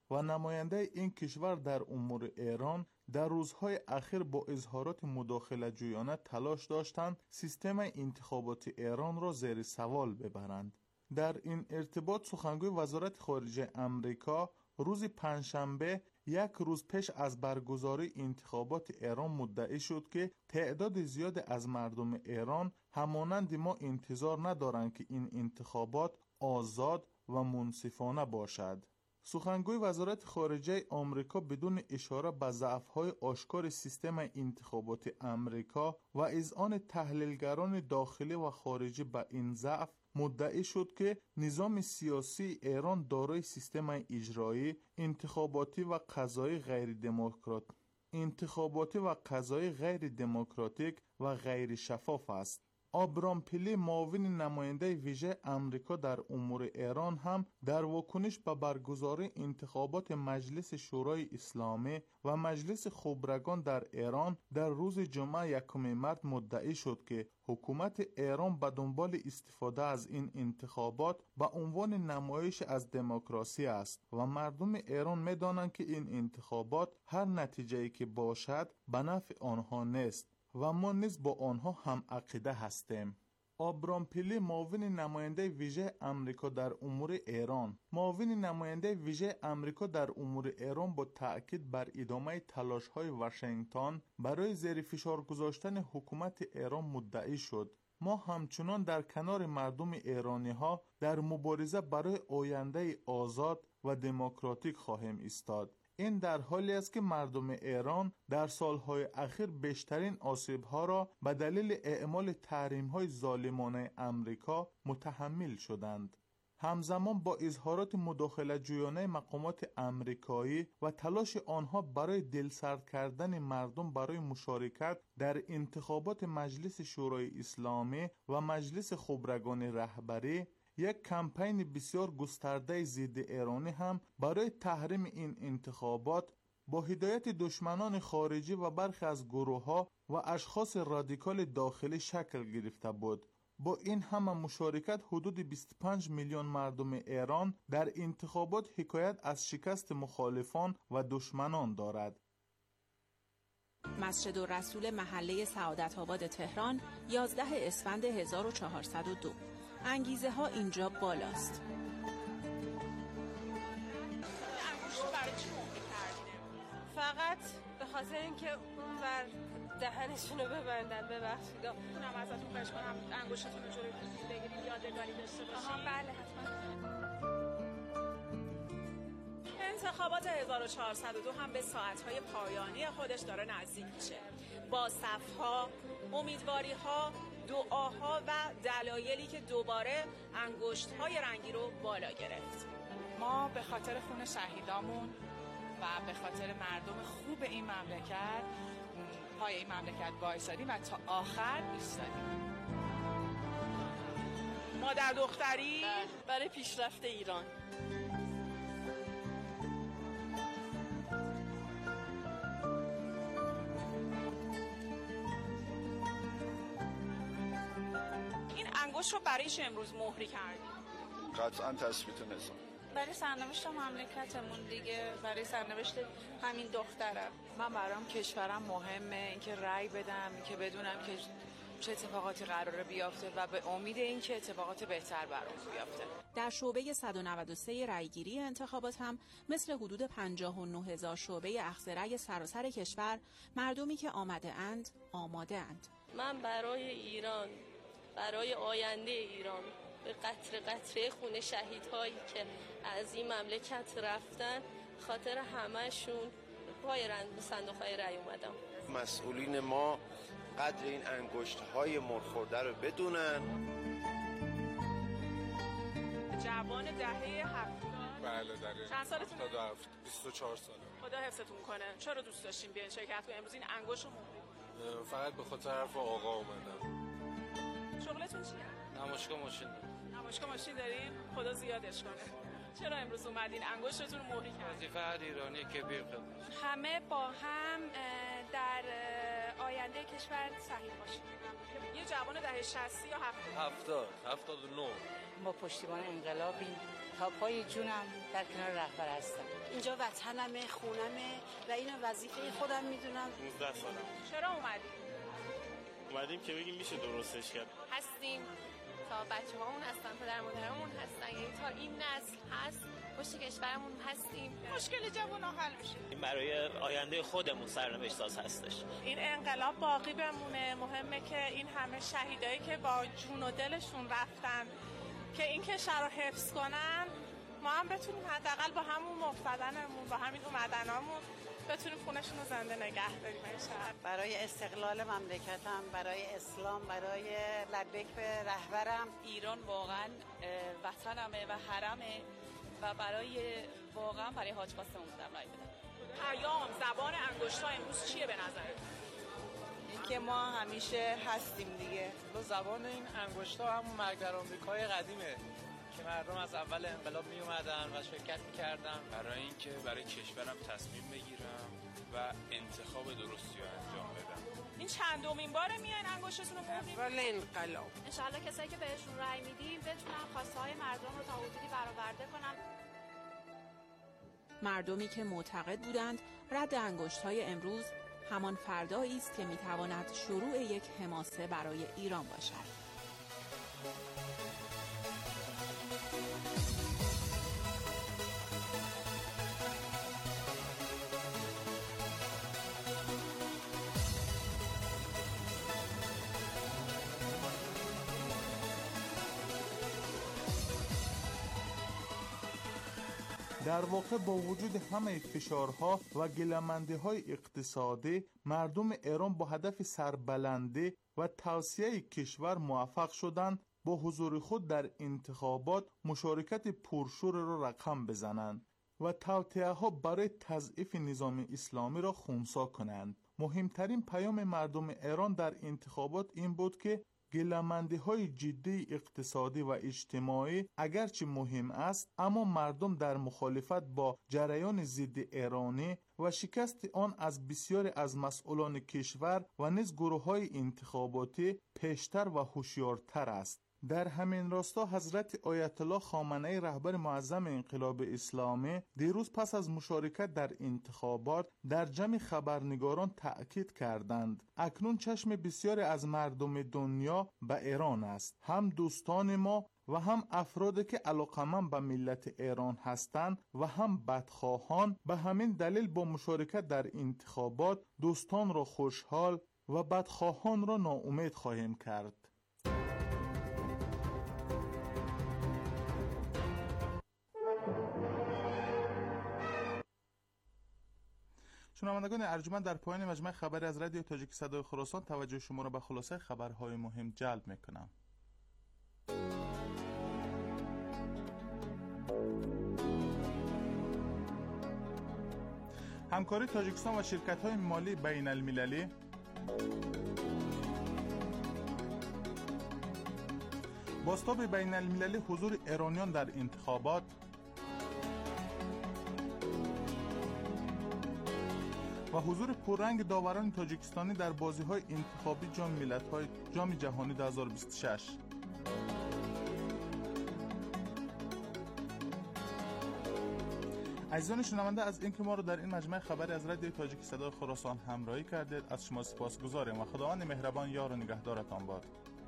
Speaker 20: و نماینده این کشور در امور ایران در روزهای اخیر با اظهارات مداخله جویانه تلاش داشتند سیستم انتخاباتی ایران را زیر سوال ببرند. در این ارتباط سخنگوی وزارت خارجه امریکا روز پنجشنبه یک روز پیش از برگزاری انتخابات ایران مدعی شد که تعداد زیاد از مردم ایران همانند ما انتظار ندارند که این انتخابات آزاد و منصفانه باشد. سخنگوی وزارت خارجه آمریکا بدون اشاره به ضعف‌های آشکار سیستم انتخاباتی آمریکا و اذعان تحلیلگران داخلی و خارجی به این ضعف مدعی شد که نظام سیاسی ایران دارای سیستم اجرایی، انتخاباتی و قضایی غیر دموکراتیک و غیر شفاف است. آبرام پیلی معاون نماینده ویژه امریکا در امور ایران هم در واکنش به برگزاری انتخابات مجلس شورای اسلامی و مجلس خبرگان در ایران در روز جمعه 1 مارس مدعی شد که حکومت ایران به دنبال استفاده از این انتخابات به عنوان نمایش از دموکراسی است و مردم ایران می‌دانند که این انتخابات هر نتیجه‌ای که باشد به نفع آنها نیست و ما نیز با آنها هم عقیده هستیم. آبرام پیلی معاون نماینده ویژه امریکا در امور ایران با تأکید بر ادامه تلاش‌های واشنگتن برای زیر فشار گذاشتن حکومت ایران مدعی شد: ما همچنان در کنار مردم ایرانی‌ها در مبارزه برای آینده آزاد و دموکراتیک خواهیم ایستاد. این در حالی است که مردم ایران در سالهای اخیر بیشترین آسیب‌ها را به دلیل اعمال تحریم‌های ظالمانه امریکا متحمل شدند. همزمان با اظهارات مداخله جویانه مقامات امریکایی و تلاش آنها برای دلسرد کردن مردم برای مشارکت در انتخابات مجلس شورای اسلامی و مجلس خبرگان رهبری، یک کمپین بسیار گسترده ضد ایرانی هم برای تحریم این انتخابات با هدایت دشمنان خارجی و برخی از گروه‌ها و اشخاص رادیکال داخلی شکل گرفته بود. با این همه مشارکت حدود 25 میلیون مردم ایران در انتخابات حکایت از شکست مخالفان و دشمنان دارد.
Speaker 11: مسجد الرسول محله سعادت آباد تهران 11 اسفند 1402. انگیزه ها اینجا بالاست.
Speaker 12: فقط به خاطر اینکه اون بر دهنشون رو ببندن. ببخشید اونم ازتون خواهش کنم انگشتتون رو جلوی بگیرید، یادگاری داشته باشید. بله حتما. انتخابات 1402 هم به ساعت‌های پایانی خودش داره نزدیک میشه. با صف‌ها، امیدواری‌ها، دعاها و دلایلی که دوباره انگشت‌های رنگی رو بالا گرفت.
Speaker 13: ما به خاطر خون شهیدامون و به خاطر مردم خوب این مملکت پای این مملکت وایسادیم و تا آخر ایستادیم.
Speaker 12: مادر دختری برای پیشرفت ایران. انگشت رو برایش امروز مهری کردیم.
Speaker 14: قطعا تثبیت نظام.
Speaker 12: برای سرنوشت مملکتمون دیگه، برای سرنوشت همین دخترم.
Speaker 13: من برام کشورم مهمه، اینکه رأی بدم، که بدونم که چه اتفاقاتی قراره بیافته و به امید اینکه اتفاقات بهتر برام بیافته.
Speaker 11: در شعبه 193 رأیگیری انتخابات هم مثل حدود 59,000 شعبه اخذ رأی سراسر کشور مردمی که آماده اند.
Speaker 27: من برای ایران، برای آینده ایران، به قطره قطره خون شهیدهایی که از این مملکت رفتن، خاطر همه‌شون پای صندوق‌های رأی اومدم.
Speaker 14: مسئولین ما قدر این انگشت‌های مرخورده رو بدونن.
Speaker 12: جوان دهه 70.
Speaker 14: بله دقیقاً.
Speaker 12: چند سالتون؟
Speaker 14: 24 ساله.
Speaker 12: خدا حفظتون کنه. چرا دوست داشتین بیاین شرکت کنین امروز این انگشت رو مهری؟
Speaker 14: فقط به خاطر حرف آقا اومدم.
Speaker 12: شغلتون چیه؟
Speaker 14: نمایشگاه
Speaker 12: ماشین دارین؟ خدا زیادش کنه. چرا امروز اومدین انگشتتون رو مهری کردین؟
Speaker 14: وظیفه هر ایرانی کبیر
Speaker 12: همه با هم در آینده کشور سهیم باشیم. یه جوان دهه 60 یا 70
Speaker 14: 79
Speaker 13: ما پشتیبان انقلابیم
Speaker 2: تا پای جونم در کنار رهبر هستم. اینجا وطنمه، خونمه و اینو وظیفه خودم میدونم.
Speaker 15: 19 سالم.
Speaker 12: چرا
Speaker 15: اومدیم که بگیم میشه درستش کرد.
Speaker 27: هستیم تا بچه‌هامون هستن، پدر مادرمون هستن، یعنی تا این نسل هست پشت کشورمون هستیم،
Speaker 12: مشکل جوونا حل میشه.
Speaker 15: این برای آینده خودمون سرنوشت ساز هستش.
Speaker 12: این انقلاب باقی بمونه. مهمه که این همه شهیدایی که با جون و دلشون رفتن که این کشور رو حفظ کنن، ما هم بتونیم حداقل با همون مفتدنمون، با همین اومدنامون بتونیم خونشون رو زنده نگه داریم انشاءالله.
Speaker 2: برای استقلال مملکتم، برای اسلام، برای لبیک به رهبرم.
Speaker 12: ایران واقعا وطنمه و حرمه و برای حاج قاسم اومدم رای بدم. پیام زبان انگشتا امروز چیه به نظرت؟
Speaker 2: اینکه ما همیشه هستیم دیگه.
Speaker 15: زبان این انگشتا همون مرگ در آمریکای قدیمه که مردم از اول انقلاب می اومدن و شرکت می‌کردن
Speaker 16: برای اینکه برای کشورم تصمیم بگیرم و انتخاب درستی رو انجام بدم.
Speaker 12: این چندمین باره میاین انگشتتون رو بردیم؟
Speaker 2: اول انقلاب.
Speaker 12: انشالله کسایی که بهشون رأی میدیم بتونن خواسته‌های مردم رو تا حدودی برآورده کنن.
Speaker 11: مردمی که معتقد بودند رد انگشت‌های امروز همان فردایی است که می‌تواند شروع یک حماسه برای ایران باشد.
Speaker 20: در واقع با وجود همه فشارها و گله‌مندی‌های اقتصادی، مردم ایران با هدف سربلندی و توسعه کشور موفق شدند با حضور خود در انتخابات مشارکت پرشور را رقم بزنند و توطئه‌ها برای تضعیف نظام اسلامی را خنثی کنند. مهمترین پیام مردم ایران در انتخابات این بود که گله‌مندی‌های جدی اقتصادی و اجتماعی اگرچه مهم است، اما مردم در مخالفت با جریان ضد ایرانی و شکست آن از بسیاری از مسئولان کشور و نیز گروه‌های انتخاباتی پیشتر و هوشیارتر است. در همین راستا حضرت آیت الله خامنه‌ای رهبر معظم انقلاب اسلامی دیروز پس از مشارکت در انتخابات در جمع خبرنگاران تأکید کردند اکنون چشم بسیاری از مردم دنیا به ایران است. هم دوستان ما و هم افرادی که علاقمند به ملت ایران هستند و هم بدخواهان، به همین دلیل با مشارکت در انتخابات دوستان را خوشحال و بدخواهان را ناامید خواهیم کرد. شنوندگان ارجمند، در پایان مجمع خبری از رادیو تاجیک صدای خراسان توجه شما را به خلاصه خبرهای مهم جلب میکنم. همکاری تاجیکستان و شرکت‌های مالی بین المللی، بازتاب بین المللی حضور ایرانیان در انتخابات، و حضور پررنگ داوران تاجیکستانی در بازی‌های انتخابی جام جهانی 2026. عزیزان شنونده، از اینکه ما رو در این مجمع خبری از رادیو تاجیک صدای خراسان همراهی کردید از شما سپاسگزاریم و خداوند مهربان یار و نگهدارتان باد.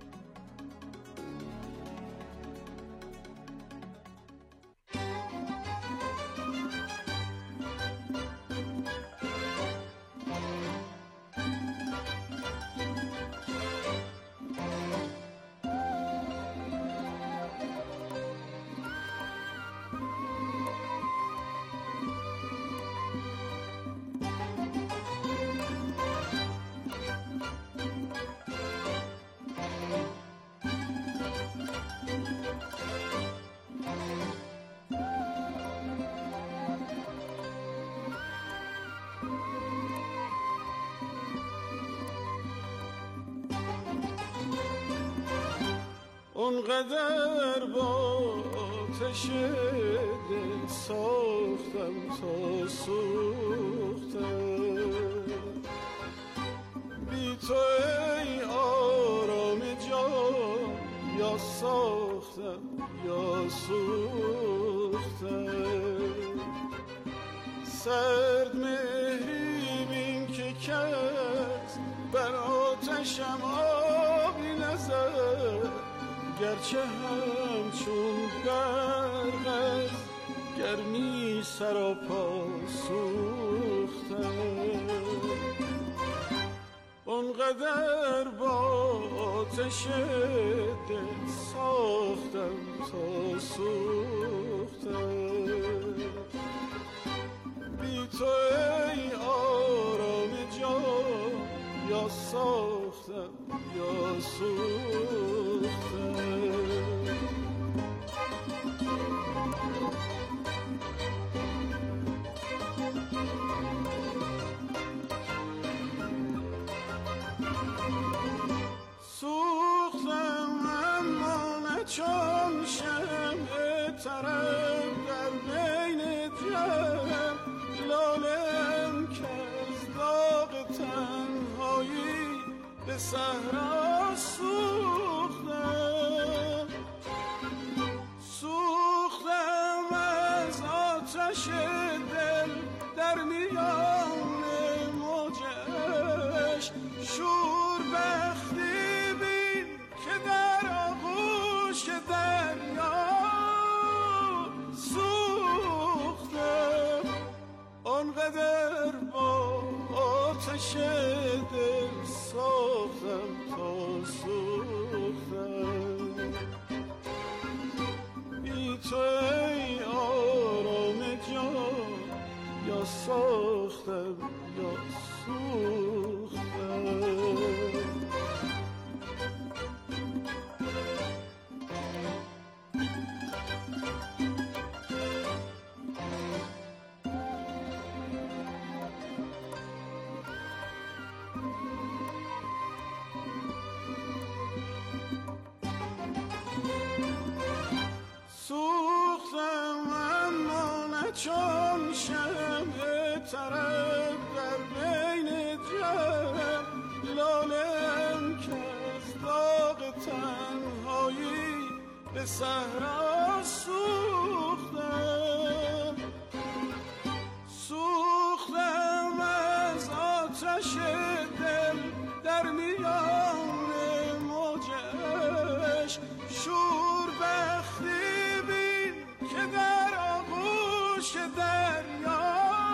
Speaker 17: اونقدر با آتش دل ساختم تا سوختم، بی تو ای آرام جان یا ساختم یا سوختم. سرد مهری بین که کس بر آتشم آبی نزد، گرچه همچون برق از گرمی سراپا سوختم. اونقدر با آتش دل ساختم تا سوختم. بی تو ای آرام جان یا ساختم یا سوختم. سوختم اما نه چون شمع طرب در بین جمع، لالم که از داغ تنهایی به صحرا سوختم. سوختم از آتش دل در میان موجش، شور بختی بین که در آغوش دریا سوختم. آنقدر با آتش دل ساختم تا سوختم. بی تو ای آرام جان یا ساختم یا سوختم. سوختم اما نه چون شمع طرب در بین جمع، لالم که از داغ تنهایی به صحرا سوختم. سوختم از آتش دل در میان موجش، شور بختی بین که در آغوش دریا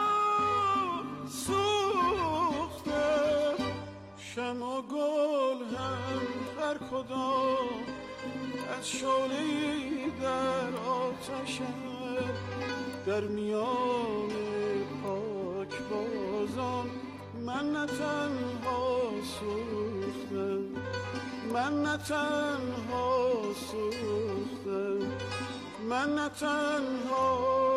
Speaker 17: سوختم. شمع و گل هم هر کدام از شعله‌ای در آتشم، در میان پاک بازان من نه تنها سوختم. من نه تنها سوختم. من نه تنها